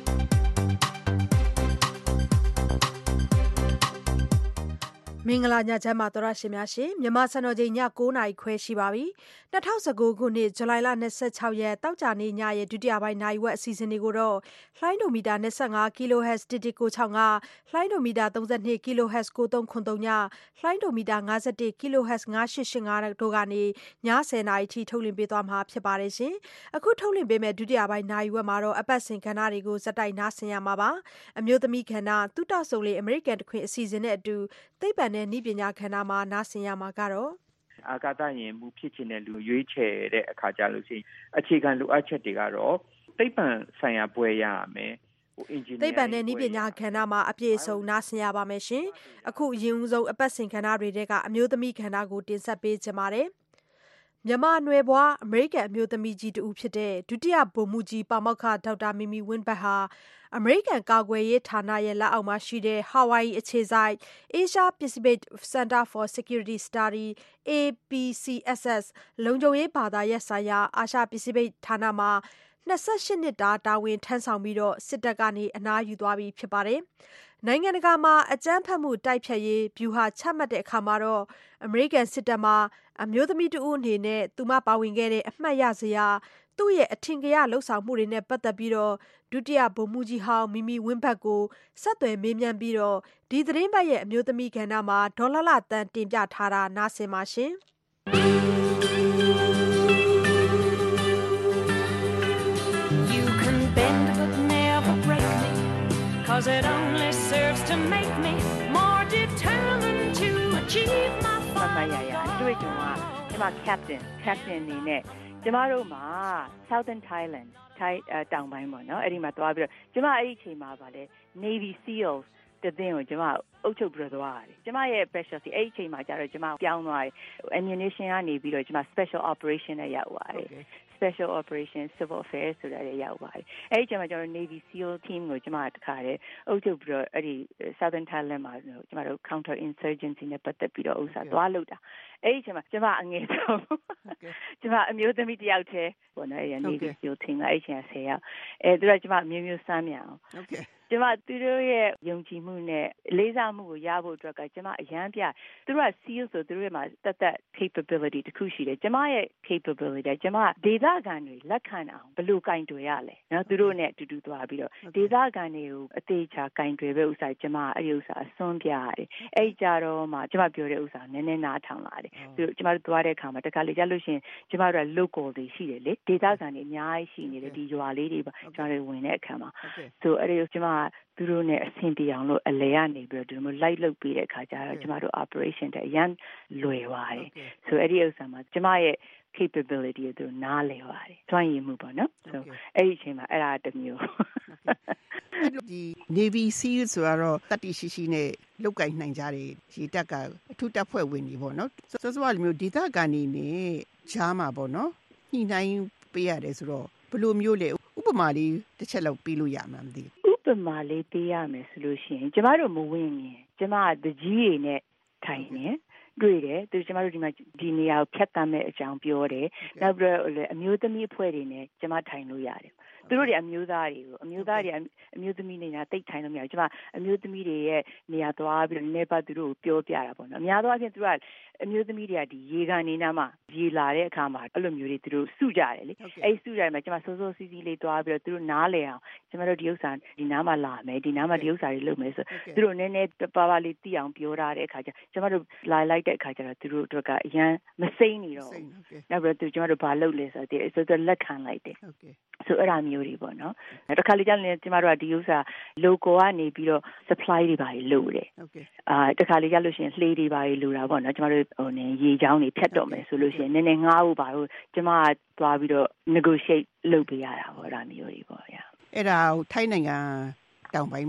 မင်္ဂလာညချမ်းပါသောရရှင်များရှင်မြန်မာစံတော်ချိန်ည9:00နာရီခွဲရှိပါပြီ2019ခုနှစ်ဇူလိုင်လ26ရက်တောက်ကြနေ့ညရဲ့ဒုတိယပိုင်းနိုင်ဝက်အစီအစဉ်တွေကိုတော့လှိုင်းဒိုမီတာ25 kHz 1165လှိုင်းဒိုမီတာ32 kHz 9303ညလှိုင်းဒိုမီတာ51 kHz 9885တို့ကနေည10:00နာရီထိထုတ်လွှင့်ပေးသွားမှာဖြစ်ပါတယ်ရှင်အခုထုတ်လွှင့်ပေးမဲ့ဒုတိယပိုင်းနိုင်ဝက်မှာတော့အပတ်စဉ်ကဏ္ဍတွေကိုစက်တိုက်နားဆင်ရမှာပါအမျိုးသမီးကဏ္ဍသုတဆုံလေးအမေရိကန်တခွင်အစီအစဉ်နဲ့အတူသိပ္ပံနဲ့ဤပညာခန္ဓာမှာနားဆင်ရမှာကတော့အာကာသယာဉ်မှုဖြစ်ခြင်းတဲ့လူရွေးချယ်တဲ့အခါကြလို့ရှိရင်အခြေခံလိုအပ်ချက်တွေကတော့သိပ္ပံဆိုင်ရာဘွဲ့ရရမယ်သိပ္ပံနဲ့ဤပညာခန္ဓာမှာအပြည့်အစုံနားဆင်ရပါမယ်ရှင်အခုအရင်ဦးဆုံးအပတ်စဉ်ခန္ဓာတွေကအမျိုးသမီးခန္ဓာကိုတင်ဆက်ပေးကြပါမယ်မြန်မာနွယ်ဘွားအမေရိကန်အမျိုးသမီးကြီးတူဖြစ်တဲ့ဒုတိယဗိုလ်မှူးကြီးပါမောက္ခဒေါက်တာမီမီဝင်းဘတ်ဟာအမေရိကန်ကာကွယ်ရေးဌာနရဲ့လက်အောက်မှာရှိတဲ့ Hawaii အခြေစိုက် Asia Pacific Center for Security Study APCSS လုံခြုံရေးဘာသာရပ်ဆိုင်ရာအာရှပစိဖိတ်ဌာနမှာ28နှစ်တာဝန်ထမ်းဆောင်ပြီးစစ်တပ်ကနေအနားယူသွားပြီဖြစ်ပါတယ်။နိုင်ငံတကာမှာအကြမ်းဖက်မှုတိုက်ဖျက်ရေးဗျူဟာချမှတ်တဲ့အခါမှာတော့အမေရိကန်စစ်တပ်မှာအမျိုးသမီးတဦးအနေနဲ့သူမပါဝင်ခဲ့တဲ့အမှတ်ရစရာသူ့ရဲ့အထင်ကရလှုပ်ဆောင်မှုတွေနဲ့ပတ်သက်ပြီးဒုတိယဗိုလ်မှူးကြီးဟောင်းမီမီဝင်းဘတ်ကိုဆက်သွယ်မေးမြန်းပြီးဒီသတင်းပတ်ရဲ့အမျိုးသမီးကဏ္ဍမှာဒေါ်လတန်တင်ပြထားတာနားဆင်ပါရှင်။ You can bend but never break me cause it only serves to make me more determined to achieve my fire တွေ့ကြုံကဒီမှာ captain အနေနဲ့ကျမတို့မှာ Southern Thailand ထိုင်းတောင်ပိုင်းပေါ့နော်အဲ့ဒီမှာသွားပြီးတော့ကျမအဲ့ဒီအချိန်မှာဗာလဲ Navy SEALs တသင်းကိုကျမအုပ်ချုပ်ပြီးတော့သွားရတယ်ကျမရဲ့ specialty အဲ့ဒီအချိန်မှာကျတော့ကျမပြောင်းသွားတယ် ammunition ကနေပြီးတော့ကျမ special operation နဲ့ရောက်သွားတယ်Special Operation Civil Affairs ဆိုတာလည်းရောက်ပါတယ်။အဲဒီကျမှကျွန်တော် Navy SEAL team ကိုကျမတခါတည်းအုပ်ချုပ်ပြီးတော့အဲ့ဒီ Southern Thailand မှာကျမတို့ counter insurgency နဲ့ပတ်သက်ပြီးတော့ဥစ္စာသွားလုပ်တာ။အဲဒီကျမှကျမအငယ်ဆုံးကျမအမျိုးသမီးတယောက်တည်းပေါ့နော်။ Navy SEAL team ကအဲ့ချိန်က10ယောက်။သူကကျမအမျိုးမျိုးစမ်းမြအောင်။ကျမသူတို့ရဲ့ယုံကြည်မှုနဲ့လေးစားမှုကိုရဖို့အတွက်ကကျမအရန်ပြသူတို့က SEAL ဆိုသူတို့ရဲ့မှာသက် capability တခုရှိတယ်ကျမရဲ့ capability ကျမဒေသခံတွေလက်ခံအောင်ဘယ်လိုကင်တွယ်ရလဲနော်သူတို့နဲ့အတူတူသွားပြီးတော့ဒေသခံတွေကိုအသေးချာကင်တွယ်ပဲဥစ္စာကျမအဲ့ဒီဥစ္စာအစွန်းပြရတယ်အဲ့ကြတော့မှကျမပြောတဲ့ဥစ္စာနည်းနည်းနားထောင်လာတယ်သူတို့ကျမတို့သွားတဲ့အခါမှာတခါလေကြလို့ရှိရင်ကျမတို့က local တွေရှိတယ်လေဒေသခံတွေအများကြီးရှိနေတယ်ဒီရွာလေးတွေပါကျမတို့ဝင်တဲ့အခါမှာဆိုအဲ့ဒီကျမသူတို့နဲ့အဆင်ပြေအောင်လို့အလဲကနေပြီးတော့ဒီလိုလိုက်လုပ်ပေးတဲ့အခါကျတော့ကျမတို့ operation တဲ့အရန်လွယ်ပါတယ်ဆိုအဲ့ဒီဥစ္စာမှာကျမရဲ့capability ကိုသူနားလည်ပါတယ်တွန်းရည်မှုပေါ့နော်ဆိုအဲ့ဒီအချိန်မှာအဲ့ဒါတစ်မျိုးဒီ Navy SEAL ဆိုတော့တတိရှိရှိနဲ့လုတ်ကင်နိုင်ကြတယ်ရေတပ်ကအထူးတပ်ဖွဲ့ဝင်တွေပေါ့နော်ဆိုလိုမျိုးဒေသခံနေနဲ့ဂျားမှာပေါ့နော်ညှိနှိုင်းပေးရတယ်ဆိုတော့ဘယ်လိုမျိုးလဲဥပမာလေးတစ်ချက်လောက်ပေးလို့ရမှာမသိဘူးဥပမာလေးပေးရမယ်ဆိုလို့ရှိရင်ကျမတို့မဝင်ရင်ကျမကတကြီးတွေနဲ့ထိုင်နေတွေ့တယ်သူကျမတို့ဒီနေရာကိုဖြတ်တမ်းမဲ့အကြောင်းပြောတယ်နောက်ပြီးတော့အမျိုးသမီးအဖွဲ့တွေနဲ့ကျမထိုင်လို့ရတယ်သူတို့တွေအမျိုးသားတွေအမျိုးသမီးနေတာတိတ်ထိုင်လို့မရဘူးကျမအမျိုးသမီးတွေရဲ့နေရာသွားပြီးတော့နေပါသူတို့ကိုပြောပြတာပေါ့နော်အများသောအားဖြင့်သူကအမျိုးသမီးတွေကဒီရေကန်နေနားမှာရေလာတဲ့အခါမှာအဲ့လိုမျိုးတွေသူတို့စုကြတယ်လေအဲ့စုကြတယ်မှာကျမစိုးစိုးစီးစီးလေးသွားပြီးတော့သူတို့နားလဲအောင်ကျမတို့ဒီဥစ္စာဒီနားမှာလာမယ်ဒီနားမှာဒီဥစ္စာတွေလုပ်မယ်ဆိုသူတို့နည်းနည်းပါပါလေးသိအောင်ပြောထားတဲ့အခါကျကျမတို့လာလိုက်တဲ့အခါကျတော့သူတို့အတွက်ကအရန်မစိမ့်နေတော့နောက်ပြီးတော့ကျမတို့ဘာလုပ်လဲဆိုတော့လက်ခံလိုက်တယ်ဆိုအဲ့ဒါမျိုးတွေပေါ့နော်တခါလေကြာရင်ကျမတို့ကဒီဥစ္စာ local ကနေပြီးတော့ supply တွေပါလို့တယ်တခါလေကြာလို့ရှိရင်လှေတွေပါလို့တာပေါ့နော်ကျမတို့ရေချောင်းတွေဖြတ်တော့မယ်ဆိုလို့ရှိရင်နည်းနည်းငားဖို့ပါလို့ကျမကသွားပြီးတော့ negotiate လုပ်ပေးရတာပေါ့အဲ့ဒါမျိုးတွေပေါ့အဲ့ဒါထိုင်းနိုင်ငံတောင်ပိုင်းပေါ့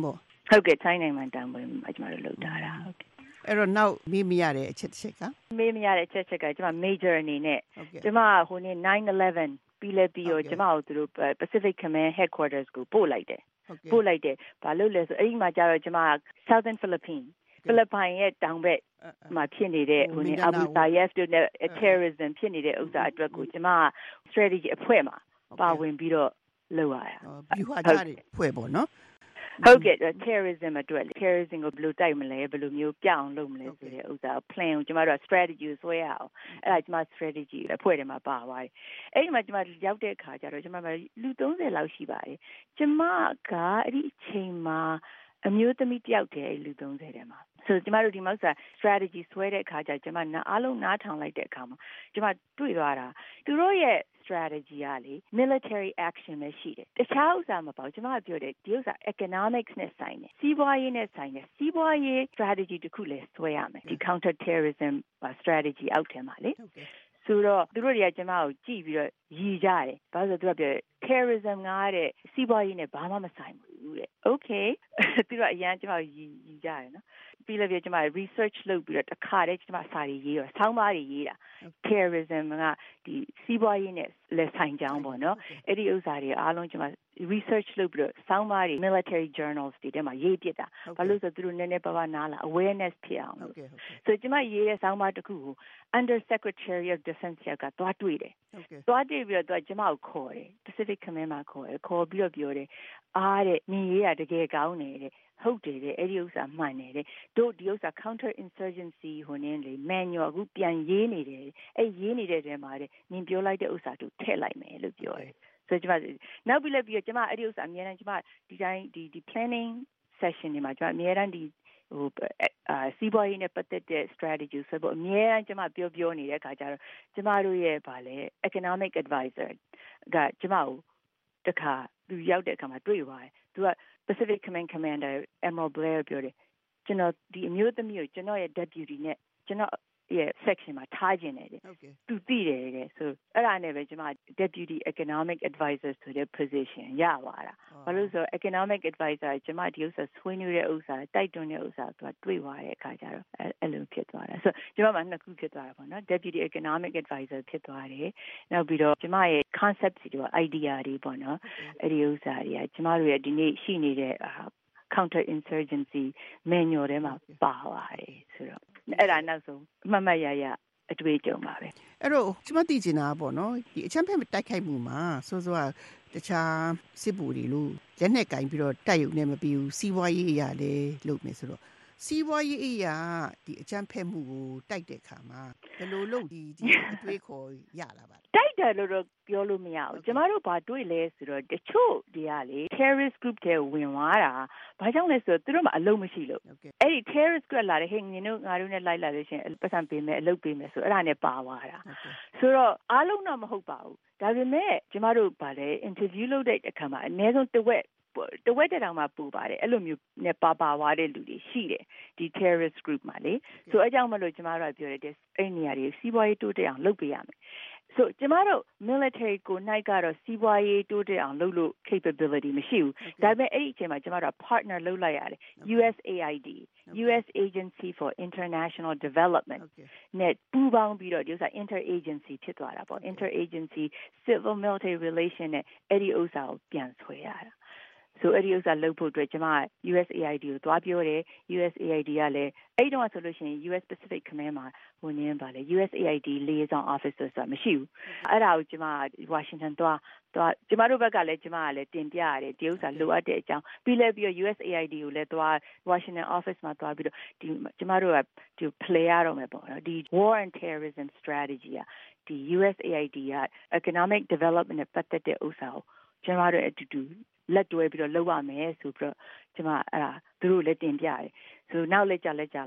ဟုတ်ကဲ့ထိုင်းနိုင်ငံတောင်ပိုင်းမှာကျမတို့လုပ်ထားတာဟုတ်ကဲ့အဲ့တော့နောက်မေးမရတဲ့အချက်ကမေးမရတဲ့အချက်ကကျမ major အနေနဲ့ကျမဟိုနေ့ 9/11 ပြီးလဲပြီးတော့ကျမတို့သူတို့ Pacific Command Headquarters ကိုပို့လိုက်တယ်ဘာလို့လဲဆိုအဲ့ဒီမှာကျတော့ကျမ Southern Philippines ဖိလစ်ပိုင်ရဲ့တောင်ဘက်မှာဖြစ်နေတဲ့ဟိုနေ့ Abu Sayyaf တို့နဲ့ terrorism ဖြစ်နေတဲ့ဥစ္စာအတွက်ကိုကျမ strategy အဖွဲ့မှာပါဝင်ပြီးတော့လုပ်ရတာပြီးွားကြတဲ့ဖွဲ့ပေါ့နော်ဟုတ်ကဲ့ terrorism အတွက် terrorism ကိုဘယ်လိုတိုက်မလဲဘယ်လိုမျိုးပြအောင်လုပ်မလဲဆိုတဲ့ဥစ္စာ plan ကိုကျမတို့ strategy ကိုဆွဲရအောင်အဲ့ဒါကျမ strategy အဖွဲ့ထဲမှာပါသွားတယ်အဲ့ဒီမှာကျမရောက်တဲ့အခါကျတော့ကျမလူ30လောက်ရှိပါတယ်ကျမကအဲ့ဒီအချိန်မှာအမျိုးသမီးတယောက်တည်းလူ30ထဲမှာဆိုကျမတို့ဒီမှာဥစ္စာ strategy ဆွဲတဲ့အခါကျကျမအားလုံးနားထောင်လိုက်တဲ့အခါမှာကျမတွေ့သွားတာသူတို့ရဲ့ strategy ကလေ military action ပဲရှိတယ်တခြားဥစ္စာမပေါ့ကျမပြောတယ်ဒီဥစ္စာ economics နဲ့ဆိုင်တယ်စီးပွားရေးနဲ့ဆိုင်တယ်စီးပွားရေး strategy တခုလည်းဆွဲရမယ်ဒီ counter terrorism strategy အောက်ထဲမှာလေဆိုတော့သူတို့တွေကကျမကိုကြည့်ပြီးတော့ရည်ကြတယ်ဘာလို့ဆိုသူကပြော terrorism ကတဲ့စီးပွားရေးနဲ့ဘာမှမဆိုင်ဘူးတဲ့ okay သူတို့အရန်ကျမကိုရည်ကြတယ်နော်ပြီးလည်းပြကျမ research လုပ်ပြီးတော့တခါတည်းကျမစာတွေရေးတော့ဆောင်းပါးတွေရေးတာ terrorism ကဒီစီးပွားရေးနဲ့လက်ဆိုင်ကြောင်းပေါ့နော်အဲ့ဒီဥစ္စာတွေအားလုံးကျမ research လုပ်ပြီးတော့ဆောင်းပါးတွေ military journals တွေထဲမှာရေးပြတာဘာလို့ဆိုသူတို့နည်းနည်းပါးပါးနားလာ awareness ဖြစ်အောင်လို့ဆိုကျမရေးတဲ့ဆောင်းပါးတစ်ခုကို Under Secretary of Defense ကသွားတွေ့တယ်သွားတွေ့ပြီးတော့ကျမကိုခေါ်တယ် Pacific Command မှာခေါ်ပြီးတော့ပြောတယ်အားတဲ့နင်ရေးတာတကယ်ကောင်းတယ်တဲ့ဟုတ်တယ်တဲ့အဲ့ဒီဥစ္စာမှန်တယ်တဲ့တို့ဒီဥစ္စာ counter insurgency ဟိုနင်းလေ manual အခုပြန်ရေးနေတယ်အဲ့ရေးနေတဲ့တဲမှာတဲ့နင်ပြောလိုက်တဲ့ဥစ္စာတို့ထည့်လိုက်မယ်လို့ပြောတယ်ဆိုကျမနောက်ပြီးလည်းပြီးတော့ကျမအဲ့ဒီဥစ္စာအများအားကျမဒီတိုင်းဒီ planning session တွေမှာကျမအများအားဒီဟိုစီးပွားရေးနဲ့ပတ်သက်တဲ့ strategy ဆိုတော့အများအားကျမပြောနေတဲ့အခါကျတော့ကျမတို့ရဲ့ဗာလဲ economic advisor ကကျမကိုတခါသူရောက်တဲ့အခါမှာတွေ့သွားတယ်သူကPacific Command Commander Admiral Blair ပြောတယ်ကျွန်တော်ဒီအမျိုးသမီးကိုကျွန်တော်ရဲ့ deputy နဲ့ကျွန်တော်ရဲ့ section မှာထားခြင်းတယ်သူသိတယ်တဲ့ဆိုအဲ့ဒါနဲ့ပဲကျွန်မ deputy economic advisor ဆိုတဲ့ position ရသွားတာဘာလို့ဆို economic advisor ကျွန်မဒီဥစ္စာဆွေးနွေးတဲ့ဥစ္စာတိုက်တွန်းတဲ့ဥစ္စာသူကတွေ့သွားတဲ့အခါကျတော့အဲ့လိုဖြစ်သွားတာဆိုကျွန်မမှာနှစ်ခုဖြစ်သွားတာပေါ့နော် deputy economic advisor ဖြစ်သွားတယ်နောက်ပြီးတော့ကျွန်မရဲ့ concept တွေ idea တွေပေါ့နော်အဲ့ဒီဥစ္စာတွေကကျွန်မတို့ရဲ့ဒီနေ့ရှိနေတဲ့counter insurgency manual ထဲမှာပါပါတယ်ဆိုတော့အဲ့ဒါနောက်ဆုံးမှတ်မှတ်ရအတွေ့အကြုံပါပဲအဲ့တော့ကျွန်မသိချင်တာပေါ့နော်ဒီအချမ်းဖက်တိုက်ခိုက်မှုမှာဆိုတခြားစစ်ဗိုလ်တွေလို့လက်နဲ့ကင်ပြီးတော့တိုက်ရုံနဲ့မပြီးဘူးစီးပွားရေးအရာလည်းလုပ်မယ်ဆိုတော့စီးပွားရေးအရာဒီအချမ်းဖက်မှုကိုတိုက်တဲ့အခါမှာဘယ်လိုလုပ်ဒီအတွေ့ခေါ်ရလာပါလဲတိုက်တယ်လို့တော့ပြောလို့မရဘူးကျမတို့ဘာတွေ့လဲဆိုတော့တချို့တွေကလေ terrorist group တွေဝင်သွားတာဘာကြောင့်လဲဆိုတော့သူတို့မှအလုံးမရှိလို့အဲ့ဒီ terrorist group လာတယ်ဟဲ့ငါတို့နဲ့လိုက်လာလို့ရှိရင်ပတ်စံပေးမယ်အလုပ်ပေးမယ်ဆိုအဲ့ဒါနဲ့ပါသွားတာဆိုတော့အားလုံးတော့မဟုတ်ပါဘူးဒါပေမဲ့ကျမတို့ဗာလဲ interview လုပ်တဲ့အခါမှာအနည်းဆုံးတဝက်တဲ့တောင်မှပူပါတယ်အဲ့လိုမျိုးနဲ့ပါသွားတဲ့လူတွေရှိတယ်ဒီ terrorist group မှာလေဆိုအကြောင်းမလို့ကျမတို့ကပြောတယ်အဲ့နေရာတွေစီးပွားရေးတိုးတက်အောင်လုပ်ပေးရမယ်ဆိုကျမတို့ military ကိုနိုင်ကတော့စီးပွားရေးတိုးတက်အောင်လုပ်လို့ capability မရှိဘူးဒါပေမဲ့အဲ့ဒီအချိန်မှာကျမတို့ partner လုပ်လိုက်ရတယ် USAID US Agency for International Development နဲ့ပူးပေါင်းပြီးတော့ဒီဥစ္စာ interagency ဖြစ်သွားတာပေါ့ interagency civil military relation နဲ့အဲ့ဒီဥစ္စာကိုပြန်ဆွဲရတာဆိုအဲ့ဒီဥစ္စာလုပ်ဖို့အတွက်ကျွန်မ USAID ကိုသွားပြောတယ် USAID ကလည်းအဲ့တော့ဆိုလို့ရှိရင် US Pacific Command မှာဝင်နေပါလေ USAID liaison officer ဆိုတာမရှိဘူးအဲ့ဒါကိုကျွန်မ Washington သွားကျွန်မတို့ဘက်ကလည်းကျွန်မကလည်းတင်ပြရတယ်ဒီဥစ္စာလိုအပ်တဲ့အကြောင်းပြီးလဲပြီးတော့ USAID ကိုလည်းသွား Washington office မှာသွားပြီးတော့ဒီကျွန်မတို့ကဒီ play ရတော့မယ်ပေါ့နော်ဒီ war and terrorism strategy ကဒီ USAID က economic development နဲ့ပတ်သက်တဲ့ဥစ္စာကိုကျွန်မတို့အတူတူလက်တွဲပြီးတော့လုပ်ရမယ်ဆိုပြီးတော့ကျွန်မအဲ့ဒါသူတို့လည်းတင်ပြတယ်ဆိုနောက်လက်ကြ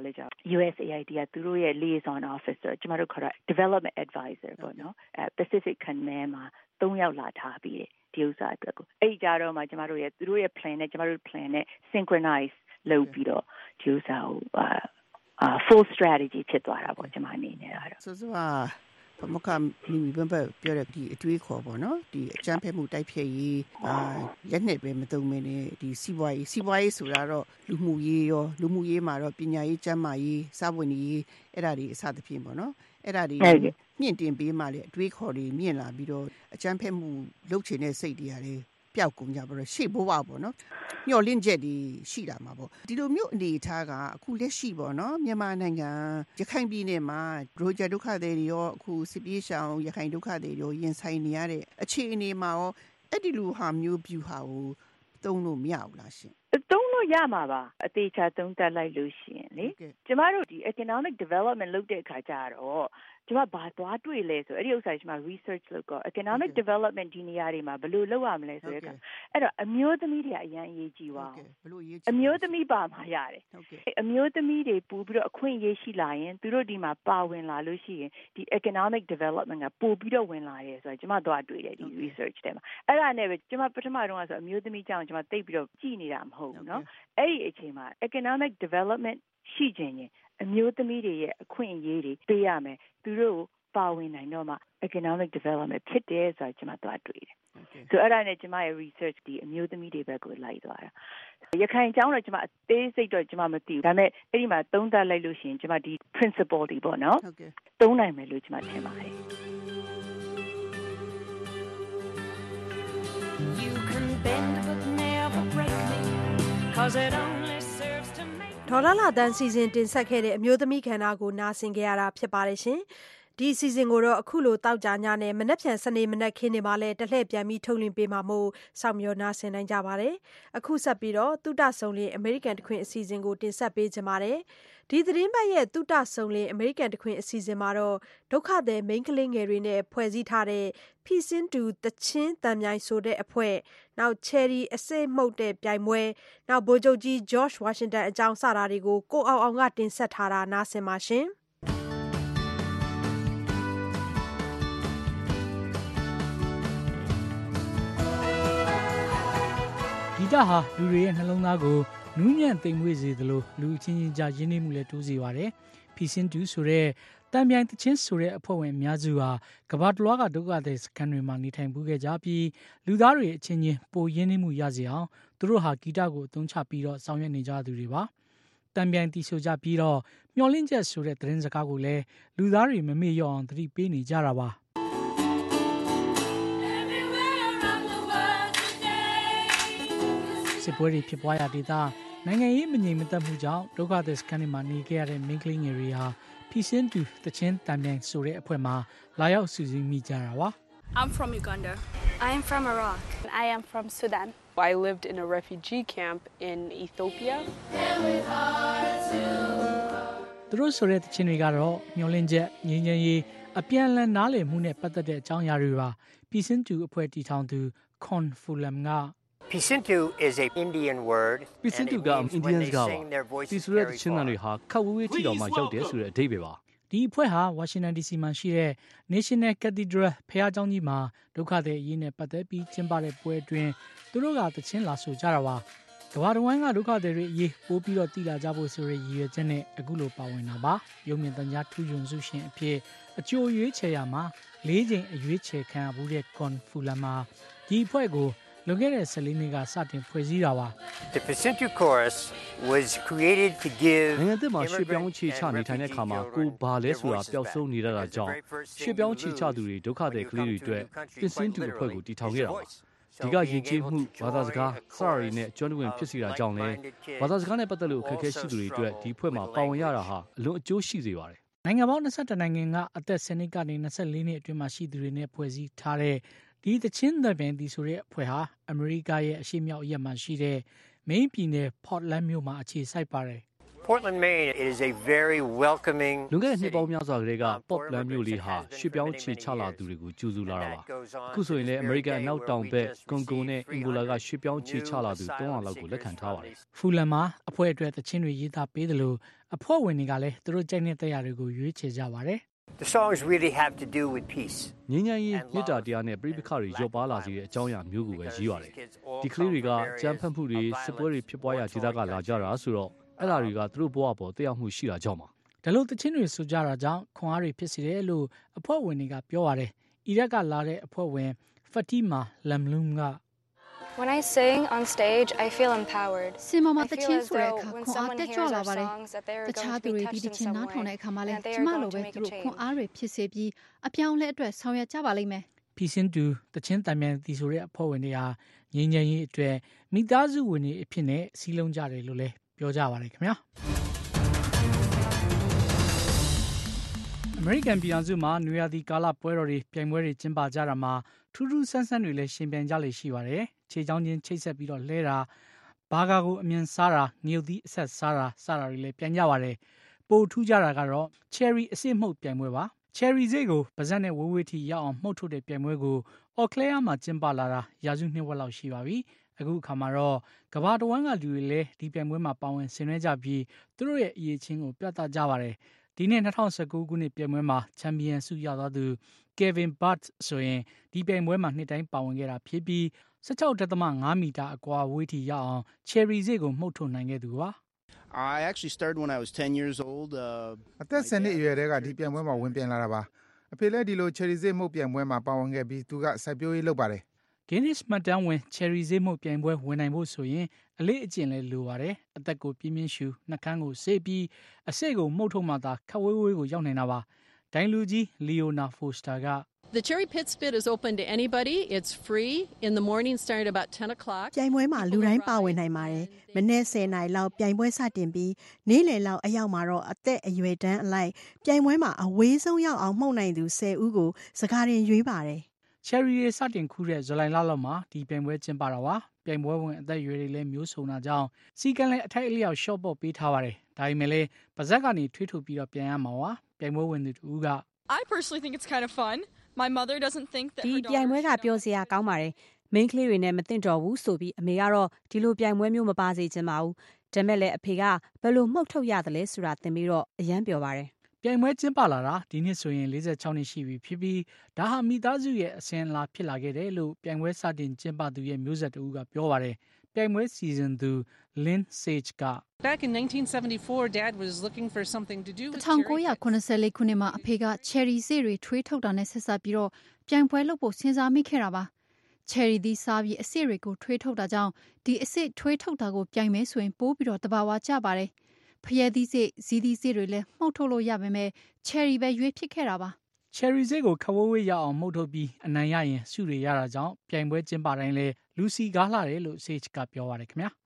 USAID ကသူတို့ရဲ့ liaison officer ကျွန်မတို့ခေါ်တာ development advisor ပေါ့နော်Pacific Command မှာ3ယောက်လာထားပြီးတယ်ဒီဥစ္စာအတွက်ကိုအဲ့ကြတော့မှကျွန်မတို့ရဲ့သူတို့ရဲ့ plan နဲ့ကျွန်မတို့ plan နဲ့ synchronize လုပ်ပြီးတော့ဒီဥစ္စာကိုfull strategy ဖြစ်သွားတာပေါ့ကျွန်မအနေနဲ့အဲ့တော့ဆိုမကမီမီဘန်ဘပြောတဲ့ဒီအတွေးခေါ်ပေါ့နော်ဒီအကြမ်းဖက်မှုတိုက်ဖျက်ရေးလက်နဲ့ပဲမသုံးမနဲ့ဒီစီးပွားရေးဆိုတာတော့လူမှုရေးမှာတော့ပညာရေးကျန်းမာရေးစားဝတ်နေရေးအဲ့ဒါတွေအစသဖြင့်ပေါ့နော်အဲ့ဒါတွေမြင့်တင်ပေးမှလေအတွေးခေါ်တွေမြင့်လာပြီးတော့အကြမ်းဖက်မှုလုပ်ချင်တဲ့စိတ်တွေရတယ်ပျောက်ကုန်ကြပါတော့ရှေ့ဘဝပေါ့နော်မျောလင့်ချက်တွေရှိတာမှာပေါ့ဒီလိုမျိုးအနေအထားကအခုလက်ရှိပေါ့နော်မြန်မာနိုင်ငံရခိုင်ပြည်နယ်မှာရိုဂျာဒုက္ခသည်တွေရောအခုစစ်ပြေးရှောင်ရခိုင်ဒုက္ခသည်တွေရောရင်ဆိုင်နေရတဲ့အခြေအနေမှာရောအဲ့ဒီလိုဟာမျိုးပြူဟာကိုသုံးလို့မရဘူးလားရှင်သုံးလို့ရမှာပါအသေးချာသုံးသပ်လိုက်လို့ရှိရင်လေကျမတို့ဒီ economic development လုပ်တဲ့အခါကျတော့ကျမဘာသွားတွေ့လဲဆိုအဲ့ဒီဥစ္စာကျမ research လုပ်တော့ economic development ဒီနေရာတွေမှာဘယ်လိုလုပ်ရမလဲဆိုတဲ့အခါအဲ့တော့အမျိုးသမီးတွေအရင်အရေးကြီးပါအမျိုးသမီးပါမှာရတယ်အမျိုးသမီးတွေပို့ပြီးတော့အခွင့်အရေးရှိလာရင်သူတို့ဒီမှာပါဝင်လာလို့ရှိရင်ဒီ economic development ကပို့ပြီးတော့ဝင်လာတယ်ဆိုတော့ကျမသွားတွေ့တယ်ဒီ research ထဲမှာအဲ့ဒါနဲ့ပဲကျမပထမတုန်းကဆိုအမျိုးသမီးကြောင့်ကျမသိပြီးတော့ကြည်နေတာမဟုတ်ဘူးเนาะအဲ့ဒီအချိန်မှာ economic development ရှိခြင်းရင်အမျိုးသမီးတွေရဲ့အခွင့်အရေးတွေပေးရမယ်သူတို့ပါဝင်နိုင်တော့မှ economic development ဖြစ်တယ်ဆိုတော့ကျမသွားတွေ့တယ်ဆိုအဲ့ဒါနဲ့ကျမရဲ့ research ဒီအမျိုးသမီးတွေဘက်ကိုလိုက်သွားတာရခိုင်အကြောင်းတော့ကျမအသေးစိတ်တော့ကျမမသိဘူးဒါပေမဲ့အဲ့ဒီမှာသုံးသပ်လိုက်လို့ရှိရင်ကျမဒီ principle တွေပေါ့နော်သုံးနိုင်မယ်လို့ကျမထင်ပါတယ် You can bend but never break me cause it only serves to make ဒေါ်လာတန်းစီစဉ်တင်ဆက်ခဲ့တဲ့အမျိုးသမီးခန္ဓာကိုနားဆင်ကြရတာဖြစ်ပါတယ်ရှင်ဒီအစီအစဉ်ကိုတော့အခုလိုတောက်ကြညနဲ့မနက်ဖြန်စနေမနက်ခင်းနေမှာလဲတလှည့်ပြန်ပြီးထုတ်လွှင့်ပေးမှာမို့စောင့်မျှော်နားဆင်နိုင်ကြပါတယ်အခုဆက်ပြီးတော့တုဒဆုံလင်းအမေရိကန်တခွင်အစီအစဉ်ကိုတင်ဆက်ပေးကြပါမယ်ဒီသတင်းပတ်ရဲ့တုဒဆုံလင်းအမေရိကန်တခွင်အစီအစဉ်မှာတော့ဒုက္ခသည်မိန်းကလေးငယ်တွေနဲ့ဖွဲ့စည်းထားတဲ့ဖီစင်းတူတချင်းတန်မြိုင်ဆိုတဲ့အဖွဲ့နောက်ချယ်ရီအစိမ့်မှုတ်တဲ့ပြိုင်ပွဲနောက်ဗိုလ်ချုပ်ကြီး George Washington အကြောင်းစတာတွေကိုကိုအောင်ကတင်ဆက်ထားတာနားဆင်ပါရှင်ဂီတဟာလူတွေရဲ့နှလုံးသားကိုနူးညံ့သိမ်မွေ့စေသလိုလူအချင်းချင်းကြားရင်းနှီးမှုလည်းတိုးစေပါတယ်။ဖီစင်းတူဆိုတဲ့တန်ပြိုင်တချင်းဆိုတဲ့အဖွဲ့ဝင်အများစုဟာကမ္ဘာတစ်လွှားကဒုက္ခသည်စခန်းတွေမှာနေထိုင်မှုခဲ့ကြပြီးလူသားတွေအချင်းချင်းပိုရင်းနှီးမှုရစေအောင်သူတို့ဟာဂီတကိုအသုံးချပြီးတော့ဆောင်ရွက်နေကြသူတွေပါ။တန်ပြိုင်တီဆိုကြပြီးတော့မျောလင့်ချက်ဆိုတဲ့သတင်းစကားကိုလည်းလူသားတွေမမေ့လျော့အောင်သတိပေးနေကြတာပါ။စစ်ပွဲတွေဖြစ်ပွားရာဒေသနိုင်ငံရေးမငြိမ်မသက်မှုကြောင့်ဒုက္ခသည်စခန်းတွေမှာနေခဲ့ရတဲ့မိန်းကလေးငယ်တွေဟာဖီစင်းတူတချင်းတန်ပြိုင်ဆိုတဲ့အဖွဲ့မှာလာရောက်စုစည်းမိကြတာပါ I'm from Uganda. I am from Iraq. I am from Sudan. I lived in a refugee camp in Ethiopia. သူတို့ဆိုတဲ့တချင်းတွေကတော့မျောလင့်ချက်ငြိမ်းချမ်းရေးအပြန်အလှန်နားလည်မှုနဲ့ပတ်သက်တဲ့အကြောင်းအရာတွေပါဖီစင်းတူအဖွဲ့တည်ထောင်သူ Con Fulam က Pisintu is a Indian word. Pisintu က Indian စကားပါဒီဆိုတဲ့ချင်းတန်တွေဟာခက်ဝေးဝေးထိတောင်မှရောက်တယ်ဆိုတဲ့အဓိပ္ပာယ်ပါဒီအဖွဲ့ဟာဝါရှင်တန် DC မှာရှိတဲ့ National Cathedral ဖျားကျောင်းကြီးမှာဒုက္ခသည်အရေးနဲ့ပတ်သက်ပြီးကျင်းပတဲ့ပွဲအတွင်းသူတို့ကသချင်းလာဆိုကြတာပါကမ္ဘာတစ်ဝန်းကဒုက္ခသည်တွေအရေးပိုးပြီးတော့တည်လာကြဖို့ဆိုတဲ့ရည်ရွယ်ချက်နဲ့အခုလိုပါဝင်တာပါရုံမြင့်တန်ကြားထူးချွန်စုရှင်အဖြစ်အကျိုးရွေးချယ်ရမှာ၄ချိန်အရွေးချယ်ခံရမှုတဲ့ Con Fulam မှာဒီအဖွဲ့ကိုလွန်ခဲ့တဲ့14နှစ်ကစတင်ဖွဲ့စည်းတာပါ The Pisintu Chorus was created to give နိုင်ငံသစ်မှာရွှေ့ပြောင်းခြေချနေထိုင်တဲ့အခါမှာကိုဘာလဲဆိုတာပျောက်ဆုံးနေရတာကြောင့်ရွှေ့ပြောင်းခြေချသူတွေဒုက္ခသည်ကလေးတွေအတွက် Pisintu အဖွဲ့ကိုတည်ထောင်ခဲ့တာပါဒီကယဉ်ကျေးမှုဘာသာစကားစရာတွေနဲ့ကျွမ်းကျင်ဖြစ်စီတာကြောင့်လည်းဘာသာစကားနဲ့ပတ်သက်လို့အခက်အခဲရှိသူတွေအတွက်ဒီဖွဲ့မှာပါဝင်ရတာဟာအလွန်အကျိုးရှိစေပါတယ်နိုင်ငံပေါင်း22နိုင်ငံကအသက်10နှစ်ကနေ24နှစ်အတွင်းမှာရှိသူတွေနဲ့ဖွဲ့စည်းထားတဲ့ဒီသချင်းသပြိုင်တီဆိုတဲ့အဖွဲ့ဟာအမေရိကရဲ့အရှေ့မြောက်ရက်မှာရှိတဲ့မိန်းပြည်နယ် Portland မြို့မှာအခြေစိုက်ပါတယ် Portland, Maine is a very welcoming လွန်ခဲ့တဲ့နှစ်ပေါင်းများစွာကတည်းက Portland မြို့လေးဟာရွှေ့ပြောင်းခြေချလာသူတွေကိုကြိုဆိုလာတာပါအခုဆိုရင်လည်းအမေရိကန်အနောက်တောင်ဘက်ကွန်ဂိုနဲ့အင်ဂိုလာကရွှေ့ပြောင်းခြေချလာသူ300လောက်ကိုလက်ခံထားပါတယ်ဖူလန်မှာအဖွဲ့အတွက်သချင်းတွေရေးသားပေးတယ်လို့အဖွဲ့ဝင်တွေကလည်းသူတို့ကြိုက်တဲ့တရားတွေကိုရွေးချယ်ကြပါတယ် The songs really have to do with peace. ငြိမ်းချမ်းရေးမေတ္တာတရားနဲ့ပြည်ပခါတွေရော့ပါလာစေတဲ့အကြောင်းအရာမျိုးကိုပဲရေးပါတယ်ဒီကလေးတွေကကြမ်းဖက်မှုတွေစစ်ပွဲတွေဖြစ်ပွားရာဒေသကလာကြတာဆိုတော့အဲ့ဒါတွေကသူတို့ဘဝပေါ်တက်ရောက်မှုရှိတာကြောင့်ပါဒါလို့တချင်းတွေဆိုကြတာကြောင့်ခွန်အားတွေဖြစ်စေတယ်လို့အဖွဲ့ဝင်တွေကပြောပါတယ်အီရက်ကလာတဲ့အဖွဲ့ဝင် Fatima Lamloum က When I sing on stage, I feel empowered. စင်မတချင်းဆိုတဲ့အခါခွန်အားတက်ကြွလာပါတယ်တခြားသူတွေဒီတချင်းနားထောင်တဲ့အခါမှာလည်းကျမလိုပဲသူတို့ခွန်အားတွေဖြစ်စေပြီးအပြောင်းလဲအတွက်ဆောင်ရွက်ကြပါလိမ့်မယ်ဖီစင်တူတချင်းတံမြန်တီဆိုတဲ့အဖွဲ့ဝင်တွေဟာငြိမ်းချမ်းရေးအတွက်မိသားစုဝင်တွေအဖြစ်နဲ့စီးလုံးကြတယ်လို့လည်းပြောကြပါတယ်ခင်ဗျာအမေရိကန်ပြည်ထောင်စုမှာနွေရာသီကာလပွဲတော်တွေပြိုင်ပွဲတွေကျင်းပကြတာမှာထူးထူးဆန်းဆန်းတွေလည်းရှင်ပြိုင်ကြလေရှိပါတယ်ခြေချောင်းချင်းချိတ်ဆက်ပြီးတော့လဲတာဘာကာကိုအမြင်စားတာငြုပ်သီးအဆက်စားတာစတာတွေလည်းပြိုင်ကြပါတယ်ပိုထူးကြတာကတော့ cherry အစစ်မှုတ်ပြိုင်ပွဲပါ cherry ဈေးကိုပါဇက်နဲ့ဝဝထီရောက်အောင်မှုတ်ထုတ်တဲ့ပြိုင်ပွဲကိုအော်ကလဲယာမှာကျင်းပလာတာရာစုနှစ်ဝက်လောက်ရှိပါပြီအခုအခါမှာတော့ကမ္ဘာတဝန်းကလူတွေလည်းဒီပြိုင်ပွဲမှာပါဝင်ဆင်နွှဲကြပြီးသူတို့ရဲ့အရေးချင်းကိုပြသကြပါတယ်ဒီနေ့2019ခုနှစ်ပြိုင်ပွဲမှာချန်ပီယံဆုရသွားသူ Kevin Butt ဆိုရင်ဒီပြိုင်ပွဲမှာနှစ်တိုင်းပါဝင်ခဲ့တာဖြစ်ပြီး 16.5 မီတာအကွာဝေးထိရောက်အောင် cherry ဈေးကိုမှုတ်ထုတ်နိုင်ခဲ့သူပါ I actually started when I was 10 years old. အသက်10နှစ်အရွယ်တည်းကဒီပြိုင်ပွဲမှာဝင်ပြိုင်လာတာပါအဖေလည်းဒီလို cherry ဈေးမှုတ်ပြိုင်ပွဲမှာပါဝင်ခဲ့ပြီးသူကစိုက်ပျိုးရေးလုပ်ပါတယ် Guinness မှတ်တမ်းဝင် cherry ဈေးမှုတ်ပြိုင်ပွဲဝင်နိုင်ဖို့ဆိုရင်အလေးအကျင့်လည်းလိုပါတယ်အသက်ကိုပြင်းပြင်းရှူနှာခမ်းကိုဆေးပြီးအစိတ်ကိုမှုတ်ထုတ်မှသာခက်ဝေးဝေးကိုရောက်နိုင်တာပါဒိုင်လူကြီး Leona Foster က The Cherry Pit Spit is open to anybody. It's free in the morning starting about 10 o'clock. ပြိုင်ပွဲမှာလူတိုင်းပါဝင်နိုင်ပါတယ်။မနေ့10နာရီလောက်ပြိုင်ပွဲစတင်ပြီးနေ့လယ်လောက်အရောက်မှာတော့အသက်အရွယ်တန်းအလိုက်ပြိုင်ပွဲမှာအဝေးဆုံးရောက်အောင်မှုတ်နိုင်သူ10ဦးကိုစကားရင်ရွေးပါတယ်။ Cherry တွေစတင်ခူးတဲ့ဇူလိုင်လလောက်မှာဒီပြိုင်ပွဲကျင်းပတာပါ။ပြိုင်ပွဲဝင်အသက်အရွယ်တွေလည်းမျိုးစုံတာကြောင့်စီကံလည်းအထိုက်အလျောက် short ပေါ့ပေးထားပါတယ်။ဒါပေမဲ့လည်းပါဇက်ကနေထွေးထုတ်ပြီးတော့ပြန်ရမှာပါ။ပြိုင်ပွဲဝင်သူတူက I personally think it's kind of fun.My mother doesn't think that ဒီပြိုင်ပွဲကပြောစရာကောင်းပါတယ်။ main ကလေးတွေနဲ့မသင့်တော်ဘူးဆိုပြီးအမေကတော့ဒီလိုပြိုင်ပွဲမျိုးမပါစေချင်ပါဘူး။ဒါမဲ့လည်းအဖေကဘယ်လိုမှုတ်ထုတ်ရတယ်လဲဆိုတာသင်ပြီးတော့အယမ်းပျော်ပါတယ်။ပြိုင်ပွဲကျင်းပလာတာဒီနှစ်ဆိုရင်46နှစ်ရှိပြီဖြစ်ပြီးဒါဟာမိသားစုရဲ့အစဉ်အလာဖြစ်လာခဲ့တယ်လို့ပြိုင်ပွဲစတင်ကျင်းပသူရဲ့မျိုးဆက်တူကပြောပါတယ်။ပြိုင်ပွဲစီစဉ်သူ Lynn Sage က Back in 1974 Dad was looking for something to do with 1994ခုနှစ်မှာအဖေက cherry ဈေးတွေထွေးထုတ်တာနဲ့ဆက်စပ်ပြီးတော့ပြိုင်ပွဲလုပ်ဖို့စဉ်းစားမိခဲ့တာပါ။ cherry သီးစားပြီးအစစ်တွေကိုထွေးထုတ်တာကြောင့်ဒီအစစ်ထွေးထုတ်တာကိုပြိုင်မဲဆိုရင်ပိုးပြီးတော့တဘာဝကျပါတယ်။ဖျဲသီးဈေးဇီးသီးဈေးတွေလည်းမှုတ်ထုတ်လို့ရပါမယ်။ cherry ပဲရွေးဖြစ်ခဲ့တာပါ။ cherry ဈေးကိုခဝဝေးရအောင်မှုတ်ထုတ်ပြီးအနိုင်ရရင်ဆုတွေရတာကြောင့်ပြိုင်ပွဲကျင်းပတိုင်းလဲလူစီကားလာတယ်လို့ Sage ကပြောပါတယ်ခင်ဗျာ။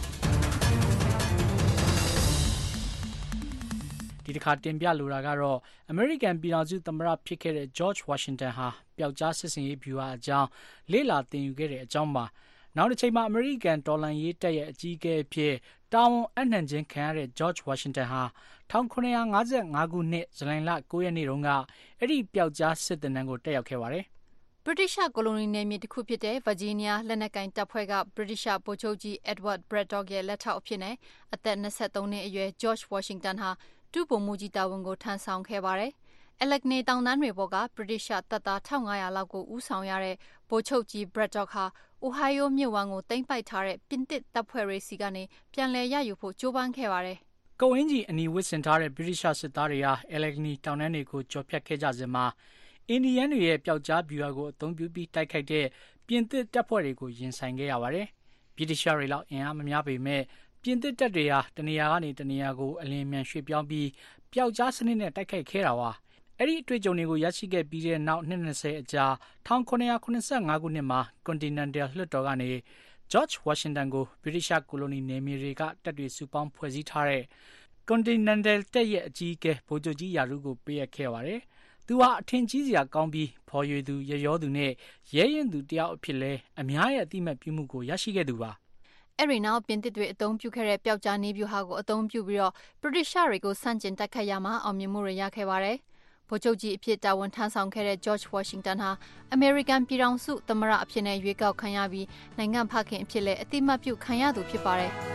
ဒီတစ်ခါတင်ပြလိုတာကတော့အမေရိကန်ပြည်ထောင်စုသမ္မတဖြစ်ခဲ့တဲ့ George Washington ဟာပျောက်ကြားစစ်စင်ရေးဗျူဟာအကြောင်းလေ့လာသင်ယူခဲ့တဲ့အကြောင်းပါနောက်တစ်ချိန်မှာအမေရိကန်တော်လှန်ရေးတပ်ရဲ့အကြီးအကဲအဖြစ်တာဝန်အနှံခြင်းခံရတဲ့ George Washington ဟာ1955ခုနှစ်ဇူလိုင်လ9ရက်နေ့တုန်းကအဲ့ဒီပျောက်ကြားစစ်သင်တန်းကိုတက်ရောက်ခဲ့ပါတယ်ဗြိတိရှကိုလိုနီနယ်မြေတစ်ခုဖြစ်တဲ့ Virginia လက်နက်ကင်တပ်ဖွဲ့ကဗြိတိရှဗိုလ်ချုပ်ကြီး Edward Braddock ရဲ့လက်ထောက်အဖြစ်နဲ့အသက်23နှစ်အရွယ် George Washington ဟာဒုဗိုလ်မှူးကြီးတာဝန်ကိုထမ်းဆောင်ခဲ့ပါတယ်။ Allegheny တောင်တန်းတွေပေါ်ကဗြိတိရှတပ်သား1500လောက်ကိုဦးဆောင်ရတဲ့ဗိုလ်ချုပ်ကြီး Braddock ဟာ Ohio မြစ်ဝှမ်းကိုသိမ်းပိုက်ထားတဲ့ပြင်သစ်တပ်ဖွဲ့တွေစီကနေပြန်လည်ရယူဖို့ကြိုးပမ်းခဲ့ပါတယ်။ကုန်းအင်ဂျီအနီဝစ်ဆင်ထားတဲ့ဗြိတိရှစစ်သားတွေဟာ Allegheny တောင်တန်းတွေကိုကျော်ဖြတ်ခဲ့ကြစဉ်မှာအင်ဒီယန်တွေရဲ့ပျောက်ကြားဗျူဟာကိုအသုံးပြုပြီးတိုက်ခိုက်တဲ့ပြင်သစ်တပ်ဖွဲ့တွေကိုရင်ဆိုင်ခဲ့ရပါတယ်။ဗြိတိရှတွေလောက်အင်အားမများပေမဲ့ပြင်သစ်တပ်တွေဟာတနေရာကနေတနေရာကိုအလင်းမြန်ရွှေ့ပြောင်းပြီးပျောက်ကြားစနစ်နဲ့တိုက်ခိုက်ခဲ့တာပါ။အဲ့ဒီအတွေ့အကြုံတွေကိုရရှိခဲ့ပြီးတဲ့နောက်နှစ်20အကြာ1985ခုနှစ်မှာ Continental လွှတ်တော်ကနေ George Washington ကိုဗြိတိရှကိုလိုနီနယ်မြေတွေကတပ်တွေစုပေါင်းဖွဲ့စည်းထားတဲ့ Continental တပ်ရဲ့အကြီးအကဲဗိုလ်ချုပ်ကြီးရာထူးကိုပေးအပ်ခဲ့ပါတယ်။သူဟာအထင်ကြီးစရာကောင်းပြီးဖော်ရွေသူရရောသူနဲ့ရဲရင်သူတယောက်အဖြစ်လဲအများရဲ့အတိအမှတ်ပြုမှုကိုရရှိခဲ့သူပါ။အဲ့ဒီနောက်ပြင်သစ်တွေအသုံးပြုခဲ့တဲ့ပျောက်ကြားနေဗျူဟာကိုအသုံးပြုပြီးတော့ဗြိတိရှတွေကိုစန့်ကျင်တိုက်ခိုက်ရမှာအောင်မြင်မှုတွေရခဲ့ပါတယ်။ဗိုလ်ချုပ်ကြီးအဖြစ်တာဝန်ထမ်းဆောင်ခဲ့တဲ့ George Washington ဟာအမေရိကန်ပြည်ထောင်စုသမ္မတအဖြစ်နဲ့ရွေးကောက်ခံရပြီးနိုင်ငံဖခင်အဖြစ်လည်းအတိအမှတ်ပြုခံရသူဖြစ်ပါတယ်။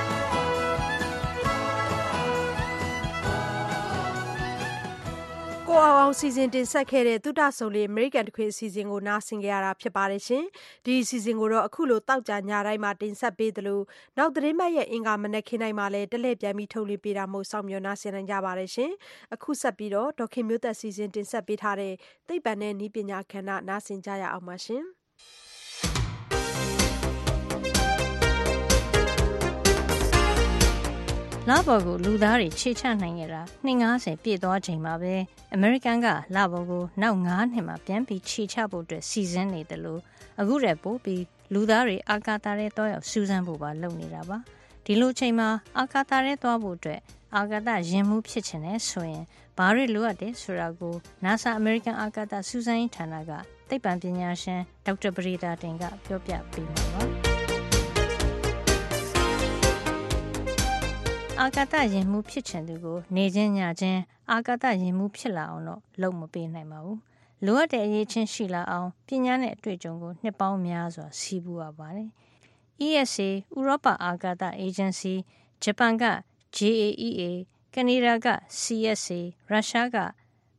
ကိုကိုအောင်စီစဉ်တင်ဆက်ခဲ့တဲ့သုတဆုံလေး American တခွေအစီအစဉ်ကိုနားဆင်ကြရတာဖြစ်ပါတယ်ရှင်။ဒီအစီအစဉ်ကိုတော့အခုလိုတောက်ကြညတိုင်းမှာတင်ဆက်ပေးသလိုနောက်သတင်းပတ်ရဲ့အင်္ဂါမနက်ခင်းတိုင်းမှာလည်းတက်လက်ပြန်ပြီးထုတ်လွှင့်ပေးတာမို့စောင့်မျှော်နားဆင်နိုင်ကြပါတယ်ရှင်။အခုဆက်ပြီးတော့ဒေါခင်မျိုးသက်စီစဉ်တင်ဆက်ပေးထားတဲ့သိပ္ပံနဲ့နည်းပညာခန္ဓာနားဆင်ကြရအောင်ပါရှင်။လပေါ်ကိုလူသားတွေခြေချနိုင်ခဲ့တာ250ပြည့်သွားချိန်မှာပဲအမေရိကန်ကလပေါ်ကိုနောက်9နှစ်မှာပြန်ပြီးခြေချဖို့အတွက်စီစဉ်နေတယ်လို့အခုတည်းပို့ပြီးလူသားတွေအာကာသထဲသွားရောက်စူးစမ်းဖို့ပါလုပ်နေတာပါဒီလိုချိန်မှာအာကာသထဲသွားဖို့အတွက်အာကာသယာဉ်မှူးဖြစ်ချင်တယ်ဆိုရင်ဘာတွေလိုအပ်တယ်ဆိုတာကို NASA အမေရိကန်အာကာသစူးစမ်းရေးဌာနကသိပ္ပံပညာရှင်ဒေါက်တာပရိဒါတင်ကပြောပြပေးမှာပါအာကာသယာဉ်မှူးဖြစ်ချင်သူကိုနေချင်းညချင်းအာကာသယာဉ်မှူးဖြစ်လာအောင်တော့လုပ်မပေးနိုင်ပါဘူး။လိုအပ်တဲ့အရေးချင်းရှိလာအောင်ပညာနဲ့အတွေ့အကြုံကိုနှစ်ပေါင်းများစွာစီးပူးရပါတယ်။ ESA ဥရောပအာကာသအေဂျင်စီ၊ဂျပန်က JAEA ၊ကနေဒါက CSA ၊ရုရှားက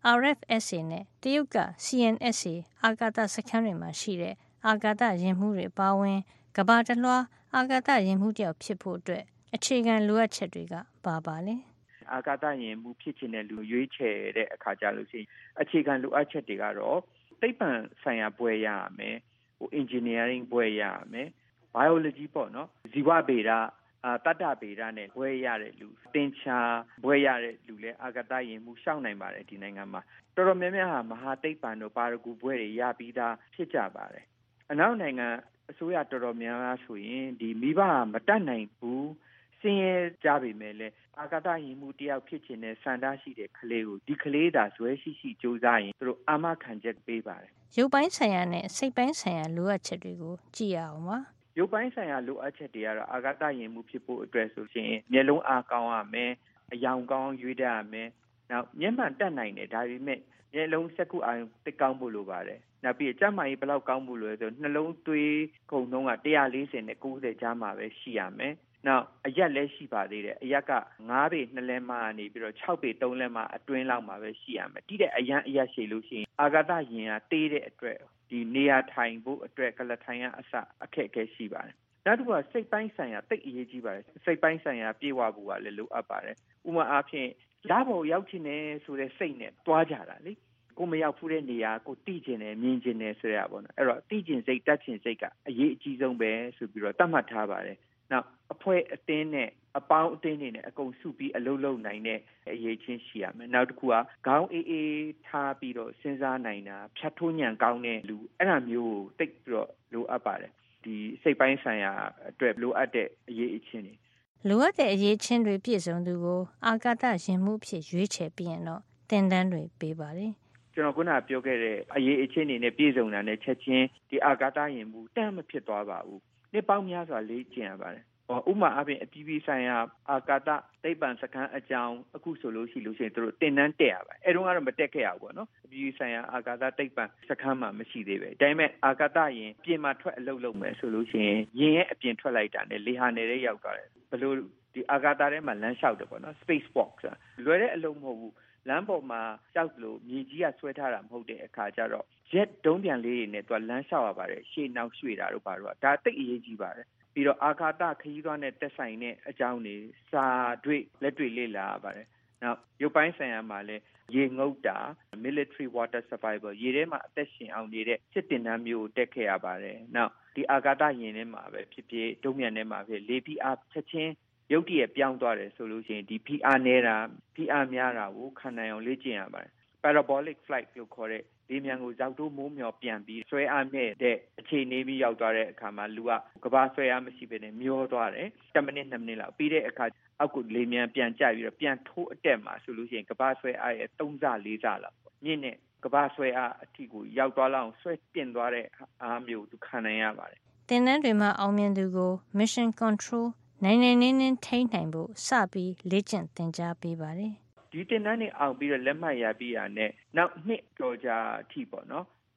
RFSA နဲ့တရုတ်က CNSA အာကာသစခန်းတွေမှာရှိတဲ့အာကာသယာဉ်မှူးတွေပါဝင်ကမ္ဘာတစ်လွှားအာကာသယာဉ်မှူးတယောက်ဖြစ်ဖို့အတွက်အခြေခံလိုအပ်ချက်တွေကပါလဲအာကာသယာဉ်မှူးဖြစ်ချင်တဲ့လူရွေးချယ်တဲ့အခါကျလို့ရှိရင်အခြေခံလိုအပ်ချက်တွေကတော့သိပ္ပံဆိုင်ရာဘွဲ့ရရမယ်engineering ဘွဲ့ရရမယ် biology ပေါ့နော်ဇီဝဗေဒတတ္တဗေဒနဲ့ဘွဲ့ရတဲ့လူသင်္ချာဘွဲ့ရတဲ့လူလည်းအာကာသယာဉ်မှူးရှောက်နိုင်ပါတယ်ဒီနိုင်ငံမှာတော်တော်များများဟာမဟာသိပ္ပံတို့ပါရဂူဘွဲ့တွေရပြီးသားဖြစ်ကြပါတယ်အနောက်နိုင်ငံအစိုးရတော်တော်များများဆိုရင်ဒီမိဘမတတ်နိုင်ဘူးစင်ရဲကြပေမဲ့လည်းအာကာသယာဉ်မှူးတယောက်ဖြစ်ချင်တဲ့စံတားရှိတဲ့ကလေးကိုဒီကလေးသာဇွဲရှိရှိစူးစမ်းရင်သူတို့အာမခံချက်ပေးပါတယ်ရုပ်ပိုင်းဆိုင်ရာနဲ့စိတ်ပိုင်းဆိုင်ရာလိုအပ်ချက်တွေကိုကြည့်ရအောင်ပါရုပ်ပိုင်းဆိုင်ရာလိုအပ်ချက်တွေကတော့အာကာသယာဉ်မှူးဖြစ်ဖို့အတွက်ဆိုရင်မျက်လုံးအားကောင်းရမယ်အယောင်ကောင်းရွေးတတ်ရမယ်နောက်မျက်မှန်တက်နိုင်တယ်ဒါပေမဲ့မျက်လုံးစက္ကူအာရုံသိကောင်းဖို့လိုပါတယ်နောက်ပြီးကျန်းမာရေးဘယ်လောက်ကောင်းဖို့လဲဆိုနှလုံးသွေးခုန်နှုန်းက140နဲ့90ကြားမှာပဲရှိရမယ်နောက်အရက်လည်းရှိပါသေးတယ်အရက်က9ပေ2လက်မကနေပြီးတော့6ပေ3လက်မအတွင်းလောက်မှာပဲရှိရမယ်တိတဲ့အရက်ရှိလို့ရှိရင်အာကာသယာဉ်ကတေးတဲ့အတွက်ဒီနေရာထိုင်ဖို့အတွက်ကလထိုင်ကအစအခက်အခဲရှိပါတယ်နောက်တစ်ခုကစိတ်ပိုင်းဆိုင်ရာတိတ်အရေးကြီးပါတယ်စိတ်ပိုင်းဆိုင်ရာပြေဝဖို့ကလည်းလိုအပ်ပါတယ်ဥပမာအားဖြင့်လပေါ်ရောက်ချင်တယ်ဆိုတဲ့စိတ်နဲ့တွားကြတာလေကိုမရောက်ဖူးတဲ့နေရာကိုတိကျင်တယ်မြင်ကျင်တယ်ဆိုရပါတော့အဲ့တော့တိကျင်စိတ်တတ်ကျင်စိတ်ကအရေးအကြီးဆုံးပဲဆိုပြီးတော့သတ်မှတ်ထားပါတယ်နောက်အဖွဲ့အသင်းနဲ့အပေါင်းအသင်းတွေနဲ့အကုန်စုပြီးအလုပ်လုပ်နိုင်တဲ့အရေးချင်းရှိရမယ်နောက်တစ်ခုကခေါင်းအေးအေးထားပြီးတော့စဉ်းစားနိုင်တာဖြတ်ထိုးညံကောင်းတဲ့လူအဲ့ဒါမျိုးကိုတိတ်ပြီးတော့လိုအပ်ပါတယ်ဒီစိတ်ပိုင်းဆိုင်ရာအတွက်လိုအပ်တဲ့အရေးအချင်းတွေလိုအပ်တဲ့အရေးချင်းတွေပြည့်စုံသူကိုအာကာသယာဉ်မှူးဖြစ်ရွေးချယ်ပြီးရင်တော့သင်တန်းတွေပေးပါတယ်ကျွန်တော်ခုနပြောခဲ့တဲ့အရေးအချင်းတွေနဲ့ပြည့်စုံတာနဲ့ချက်ချင်းဒီအာကာသယာဉ်မှူးတန်းမဖြစ်သွားပါဘူးနှစ်ပေါင်းများစွာလေ့ကျင့်ရပါတယ်ဥပမာအပြင်အပြည်ပြည်ဆိုင်ရာအာကာသသိပ္ပံစခန်းအကြောင်းအခုဆိုလို့ရှိရင်သူတို့သင်တန်းတက်ရပါတယ်အဲတုန်းကတော့မတက်ခဲ့ရဘူးပေါ့နော်အပြည်ပြည်ဆိုင်ရာအာကာသသိပ္ပံစခန်းမှာမရှိသေးပဲဒါပေမဲ့အာကာသယာဉ်ပြင်မှာထွက်အလုပ်လုပ်မယ်ဆိုလို့ရှိရင်ယာဉ်ရဲ့အပြင်ထွက်လိုက်တာနဲ့လေဟာနယ်ထဲရောက်သွားတယ်ဘလို့ဒီအာကာသထဲမှာလမ်းလျှောက်တယ်ပေါ့နော် space walk ဆိုတာလွယ်တဲ့အလုပ်မဟုတ်ဘူးလမ်းပေါ်မှာကြောက်လို့မြေကြီးကဆွဲထားတာမဟုတ်တဲ့အခါကျတော့ jet ဒုံးပြန်လေးတွေနဲ့သူကလမ်းလျှောက်ရပါတယ်ရှေ့နောက်ရွှေ့တာတို့ဘာလို့ဒါတိတ်အရေးကြီးပါတယ်ပြီးတော့အာကာသခရီးသွားနဲ့တက်ဆိုင်တဲ့အကြောင်းတွေစာတွေ့လက်တွေ့လေ့လာရပါတယ်နောက်ရုပ်ပိုင်းဆိုင်ရာမှာလည်းရေငုပ်တာ military water survival ရေထဲမှာအသက်ရှင်အောင်နေတဲ့စစ်တင်တန်းမျိုးကိုတက်ခဲ့ရပါတယ်နောက်ဒီအာကာသယာဉ်ထဲမှာပဲဖြစ်ဖြစ်ဒုံးပြန်ထဲမှာပဲလေဖိအားချက်ချင်းရုပ်တရက်ပြောင်းသွားတယ်ဆိုလို့ရှိရင်ဒီဖိအားနေတာဖိအားများတာကိုခံနိုင်အောင်လေ့ကျင့်ရပါတယ် parabolic flight လို့ခေါ်တဲ့လေမြန်ကိုဇောက်တိုးမိုးမျောပြန်ပြီးဆွဲအားနဲ့တဲ့အခြေအနေပြီးရောက်သွားတဲ့အခါမှာလူကကဘာဆွဲအားမရှိဘဲနဲ့မျောသွားတယ်10မိနစ်2မိနစ်လောက်ပြီးတဲ့အခါအောက်ကိုလေမြန်ပြန်ကျပြီးတော့ပြန်ထိုးအတက်မှာဆိုလို့ရှိရင်ကဘာဆွဲအားရဲ့3ဆ4ဆလောက်မြင့်တဲ့ကဘာဆွဲအားအထိကိုရောက်သွားလောက်ဆွဲတင်သွားတဲ့အားမျိုးသူခံနိုင်ရပါတယ်သင်တန်းတွေမှာအောင်မြင်သူကို mission control နိုင်နိုင်နင်းထိန်းနိုင်ဖို့စပြီးလေ့ကျင့်သင်ကြားပေးပါတယ်ဒီတင်တန်းတွေအောင်ပြီးတော့လက်မှတ်ရပြီးရတဲ့နောက်နှစ်တော်ကြာအထိပေါ့နော်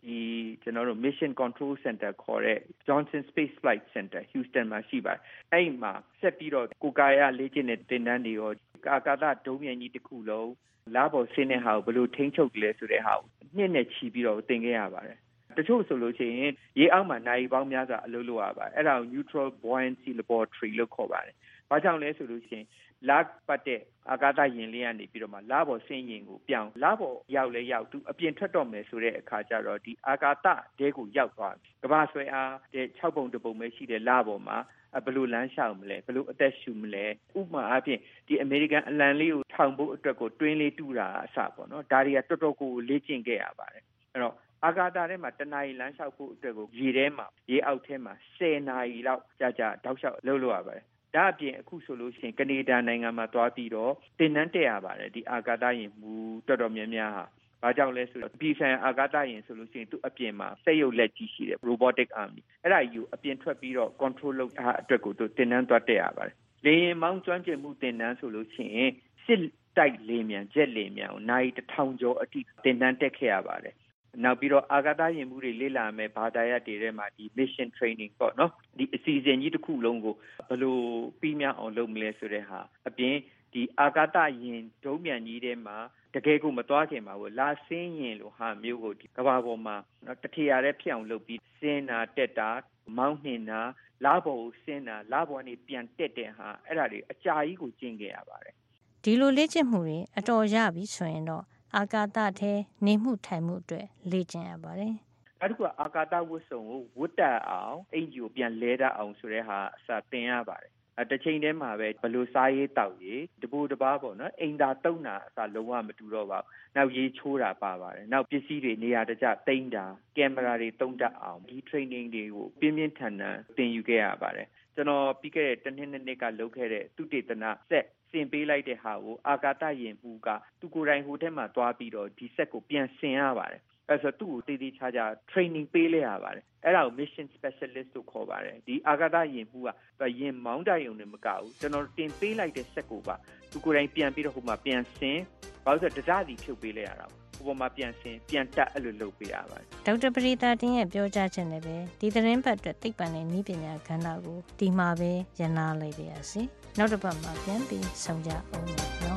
ကျွန်တော်တို့ Mission Control Center ခေါ်တဲ့ Johnson Space Flight Center Houston မှာရှိပါတယ်အဲ့မှာဆက်ပြီးတော့ကိုကာရလေ့ကျင့်တဲ့သင်တန်းတွေရောအာကာသဒုံးပျံကြီးတစ်ခုလုံးလပေါ်ဆင်းတဲ့ဟာကိုဘယ်လိုထိန်းချုပ်လဲဆိုတဲ့ဟာကိုနှစ်နဲ့ချီပြီးတော့သင်ခဲ့ရပါတယ်တချို့ဆိုလို့ရှိရင်ရေအောက်မှာနိုင်ပေါင်းများစွာအလုပ်လုပ်ရပါတယ်အဲ့ဒါကို Neutral Buoyancy Laboratory လို့ခေါ်ပါတယ်ဘာကြောင့်လဲဆိုလို့ရှိရင်လပတ်တဲ့အာကာသယာဉ်လေးကနေပြီးတော့မှလပေါ်ဆင်းရင်ကိုပြောင်းလပေါ်ရောက်လဲရောက်သူအပြင်ထွက်တော့မယ်ဆိုတဲ့အခါကျတော့ဒီအာကာသတဲကိုရောက်သွားပြီကမ္ဘာဆွဲအားတဲ့6ပုံတစ်ပုံပဲရှိတဲ့လပေါ်မှာဘယ်လိုလမ်းလျှောက်မလဲဘယ်လိုအသက်ရှူမလဲဥပမာအပြင်ဒီအမေရိကန်အလံလေးကိုထောင်ဖို့အတွက်ကိုတွင်းလေးတူတာအစပေါ့နော်ဒါတွေကတော်တော်ကိုလေ့ကျင့်ခဲ့ရပါတယ်အဲ့တော့အာကာသထဲမှာတနာရီလမ်းလျှောက်ဖို့အတွက်ကိုရေထဲမှာရေအောက်ထဲမှာ10နာရီလောက်ကြာတောက်လျှောက်လှုပ်လို့ရပါတယ်ဒါအပြင်အခုဆိုလို့ရှိရင်ကနေဒါနိုင်ငံမှာသွားပြီးတော့သင်တန်းတက်ရပါတယ်ဒီအာကာသယာဉ်မှူးတော်တော်များများဟာဘာကြောင့်လဲဆိုတော့ပြည်ဆိုင်အာကာသယာဉ်ဆိုလို့ရှိရင်သူအပြင်မှာစက်ရုပ်လက်ကြီးရှိတယ် robotic arm အဲ့ဒါကြီးကိုအပြင်ထွက်ပြီးတော့ control လုပ်တာအတွက်ကိုသူသင်တန်းသွားတက်ရပါတယ်လေယာဉ်မောင်းကျွမ်းကျင်မှုသင်တန်းဆိုလို့ရှိရင်စစ်တိုက်လေယာဉ်ဂျက်လေယာဉ်ကိုနိုင်1000ကျော်အထိသင်တန်းတက်ခဲ့ရပါတယ်နောက်ပြီးတော့အာကာသယာဉ်မှုတွေလေ့လာမယ်ဘာသာရပ်တွေထဲမှာဒီ mission training ပေါ့နော်ဒီအစီအစဉ်ကြီးတစ်ခုလုံးကိုဘယ်လိုပြီးမြောက်အောင်လုပ်မလဲဆိုတဲ့ဟာအပြင်ဒီအာကာသယာဉ်ဒုံးပျံကြီးထဲမှာတကယ်ကိုမသွားခင်မှာလာဆင်းရင်လို့ဟာမျိုးကိုဒီကမ္ဘာပေါ်မှာတထရာတဲ့ဖြစ်အောင်လုပ်ပြီးဆင်းတာတက်တာမောင်းနှင်တာလပေါ်ကိုဆင်းတာလပေါ်ကနေပြန်တက်တဲ့ဟာအဲ့ဒါတွေအကြာကြီးကိုကျင့်ခဲ့ရပါတယ်ဒီလိုလေ့ကျင့်မှုတွေအတော်ရပြီဆိုရင်တော့အာကာသထဲနေမှုထိုင်မှုအတွက်လေ့ကျင့်ရပါတယ်။နောက်တစ်ခုကအာကာသဝတ်စုံကိုဝတ်တက်အောင်အင်ဂျီကိုပြန်လဲတတ်အောင်ဆိုတဲ့ဟာအစသင်ရပါတယ်။တစ်ချိန်တည်းမှာပဲဘယ်လိုစားရေးတောက်ရေးတပူတပားပေါ့နော်အိမ်သာတုံးတာအစလုံးဝမတူတော့ပါဘူး။နောက်ရေးချိုးတာပါပါတယ်။နောက်ပစ္စည်းတွေနေရာတကျတိမ့်တာကင်မရာတွေတုံးတတ်အောင်ဒီ training တွေကိုပြင်းပြင်းထန်ထန်သင်ယူခဲ့ရပါတယ်။ကျွန်တော်ပြီးခဲ့တဲ့တစ်နှစ်ကလုပ်ခဲ့တဲ့သုတေသနဆက်ဆင်ပေးလိုက်တဲ့ဟာကိုအာကာသယာဉ်မှူးကသူကိုယ်တိုင်ဟိုထဲမှာသွားပြီးတော့ဒီဆက်ကိုပြန်ဆင်ရပါတယ်အဲဆိုသူ့ကိုတည်တည်ချာချာ training ပေးလိုက်ရပါတယ်အဲ့ဒါကို mission specialist လို့ခေါ်ပါတယ်ဒီအာကာသယာဉ်မှူးကယာဉ်မောင်းတရုံနဲ့မကဘူးကျွန်တော်တင်ပေးလိုက်တဲ့ဆက်ကိုပါသူကိုယ်တိုင်ပြန်ပြီးတော့ဟိုမှာပြန်ဆင်ဘာလို့ဆိုတော့တစစီဖြုတ်ပေးလိုက်ရတာဟိုပေါ်မှာပြန်ဆင်ပြန်တက်အဲ့လိုလုပ်ပေးရပါတယ်ဒေါက်တာပရိသတ်တင်ရဲ့ပြောကြားချက်နဲ့ပဲဒီသတင်းပတ်အတွက်သိပ္ပံနဲ့နည်းပညာကဏ္ဍကိုဒီမှာပဲရနာလိုက်ပါရစေနောက်တစ်ပတ်မှာပြန်ပြီးဆုံကြအောင်နော်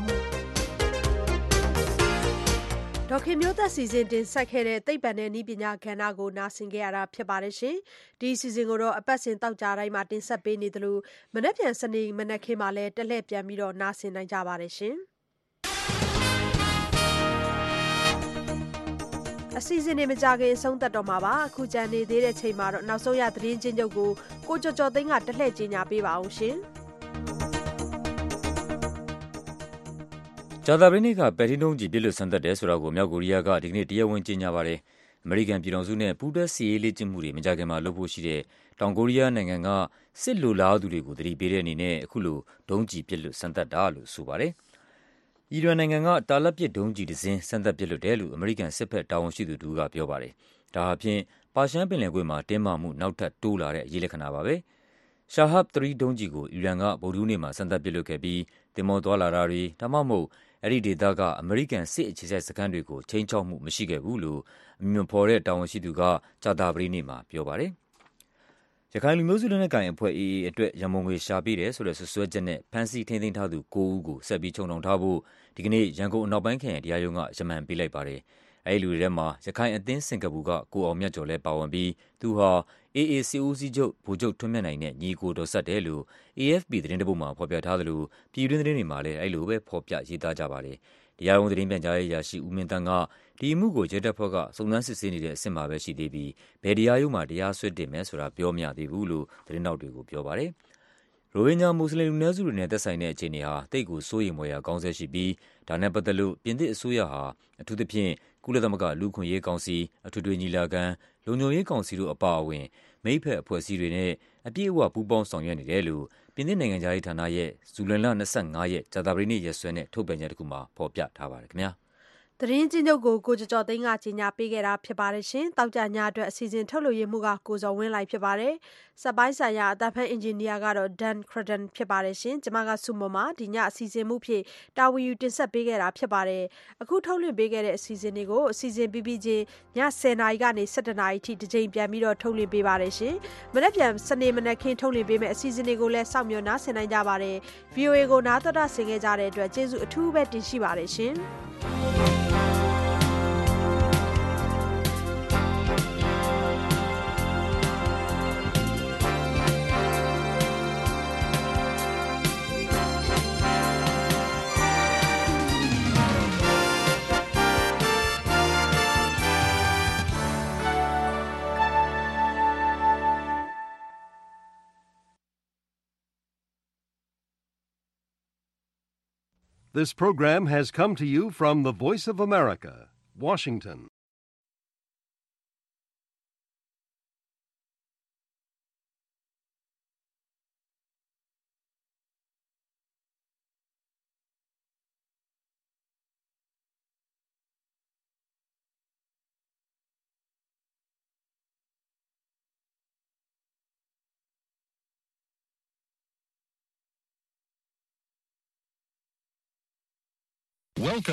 ဒေါခင်မျိုးသက်စီစဉ်တင်ဆက်ခဲ့တဲ့သိပ္ပံနဲ့နည်းပညာကဏ္ဍကိုနားဆင်ကြရတာဖြစ်ပါတယ်ရှင်ဒီစီစဉ်ကိုတော့အပတ်စဉ်တောက်ကြတိုင်းမှာတင်ဆက်ပေးနေသလိုမနေ့ပြန်စနေမနေ့ခင်းမှာလည်းတက်လှည့်ပြန်ပြီးတော့နားဆင်နိုင်ကြပါတယ်ရှင်အစီအစဉ်တွေမကြခင်ဆုံးသက်တော့မှာပါအခုကြံနေသေးတဲ့ချိန်မှာတော့နောက်ဆုံးရသတင်းချင်းချုပ်ကိုကျော်သိန်းကတက်လှည့်ကြီးညာပေးပါအောင်ရှင်ကြာသပတေးနေ့ကပဲ့ထိန်းဒုံးကျည်ပစ်လွှတ်စမ်းသပ်တယ်ဆိုတာကိုမြောက်ကိုရီးယားကဒီကနေ့တရားဝင်ကြေညာပါတယ်။အမေရိကန်ပြည်ထောင်စုနဲ့ပူးတွဲစစ်ရေးလေ့ကျင့်မှုတွေမကြာခင်မှာလုပ်ဖို့ရှိတဲ့တောင်ကိုရီးယားနိုင်ငံကစစ်လိုလားသူတွေကိုသတိပေးတဲ့အနေနဲ့အခုလိုဒုံးကျည်ပစ်လွှတ်စမ်းသပ်တာလို့ဆိုပါတယ်။အီရန်နိုင်ငံကတာလတ်ပစ်ဒုံးကျည်တစ်စင်းစမ်းသပ်ပစ်လွှတ်တယ်လို့အမေရိကန်စစ်ဘက်တာဝန်ရှိသူတို့ကပြောပါတယ်။ဒါဟာဖြင့်ပါရှန်ပင်လယ်ကွေ့မှာတင်းမာမှုနောက်ထပ်တိုးလာတဲ့အရေးလက္ခဏာပါပဲ။ Shahab 3 ဒုံးကျည်ကိုအီရန်ကဗုဒ္ဓဟူးနေ့မှာစမ်းသပ်ပစ်လွှတ်ခဲ့ပြီးသင်္ဘောသွားလာတာတွေဒါမှမဟုတ်အဲ့ဒီဒေသကအမေရိကန်စစ်အခြေစိုက်စခန်းတွေကိုချိန်ချောက်မှုမရှိခဲ့ဘူးလို့အမည်ဖော်တဲ့တာဝန်ရှိသူကကြာသပတေးနေ့မှာပြောပါတယ်။ရခိုင်လူမျိုးစုလက်နက်ကိုင်အဖွဲ့ AA အတွက်ရမုံငွေရှာပေးတယ်ဆိုတဲ့ဆွဆွဲချက်နဲ့ဖမ်းဆီးထိန်းသိမ်းထားသူ9ဦးကိုဆက်ပြီးချုပ်နှောင်ထားဖို့ဒီကနေ့ရန်ကုန်အနောက်ပိုင်းခရိုင်တရားရုံးကရမန်ပေးလိုက်ပါတယ်။အဲဒီလူတွေထဲမှာရခိုင်အသင်းစင်ကာပူကကိုအောင်မြတ်ကျော်လည်းပါဝင်ပြီးသူဟာ AA စစ်ဦးစီးချုပ်ဗိုလ်ချုပ်ထွန်းမြတ်နိုင်နဲ့ညီကိုတော်ဆက်တယ်လို့ AFP သတင်းတပုဒ်မှာဖော်ပြထားသလိုပြည်တွင်းသတင်းတွေမှာလည်းအဲဒီလိုပဲဖော်ပြရေးသားကြပါတယ်။တရားရုံးသတင်းပြန်ကြားရေးအရာရှိဦးမင်းတန်းကဒီအမှုကိုရဲတပ်ဖွဲ့ကစုံစမ်းစစ်ဆေးနေတဲ့အဆင့်မှာပဲရှိသေးပြီးဘယ်တရားရုံးမှာတရားစွဲတင်မယ်ဆိုတာပြောမရသေးဘူးလို့သတင်းတောက်တွေကိုပြောပါတယ်။ရိုဟင်ဂျာမွတ်စလင်လူနည်းစုတွေနဲ့သက်ဆိုင်တဲ့အခြေအနေဟာတိတ်ကိုစိုးရိမ်ဖွယ်ရာကောင်းဆဲရှိပြီးဒါနဲ့ပတ်သက်လို့ပြင်သစ်အစိုးရဟာအထူးသဖြင့်ကုလသမဂ္ဂလူ့အခွင့်အရေးကောင်စီအထွေထွေညီလာခံလုံခြုံရေးကောင်စီတို့အပါအဝင်မိတ်ဖက်အဖွဲ့အစည်းတွေနဲ့အပြည့်အဝပူးပေါင်းဆောင်ရွက်နေတယ်လို့ပြင်သစ်နိုင်ငံသားရေးဌာနရဲ့ဇူလိုင်လ 25 ရက်ကြာသပတေးနေ့ရက်စွဲနဲ့ထုတ်ပြန်ချက်တစ်ခုမှာဖော်ပြထားပါတယ်ခင်ဗျာသတင်းကြီးချုပ်ကိုကိုကျော်သိန်းကကြီးညာပေးခဲ့တာဖြစ်ပါတယ်ရှင်။တောက်ကြညအတွက်အစီအစဉ်ထုတ်လို့ရမှုကကိုစော်ဝင်းလိုက်ဖြစ်ပါတယ်။စက်ပိုင်းဆိုင်ရာအသက်ဖန်အင်ဂျင်နီယာကတော့ Dan Credden ဖြစ်ပါတယ်ရှင်။ကျွန်မကစုမမဒီညအစီအစဉ်မှုဖြစ်တာဝန်ယူတင်ဆက်ပေးခဲ့တာဖြစ်ပါတယ်။အခုထုတ်လွှင့်ပေးခဲ့တဲ့အစီအစဉ်တွေကိုအစီအစဉ်ပြီးချင်းည10:00နာရီကနေ17:00နာရီထိတစ်ချိန်ပြန်ပြီးတော့ထုတ်လွှင့်ပေးပါတယ်ရှင်။မနေ့ပြန်စနေမနေ့ခင်းထုတ်လွှင့်ပေးမယ့်အစီအစဉ်တွေကိုလည်းစောင့်မျှော်နားဆင်နိုင်ကြပါတယ်။ VOA ကိုနားတော်တာဆင်ခဲ့ကြတဲ့အတွက်ကျေးဇူးအထူးပဲတင်ရှိပါတယ်ရှင်။ This program has come to you from the Voice of America, Washington. Welcome.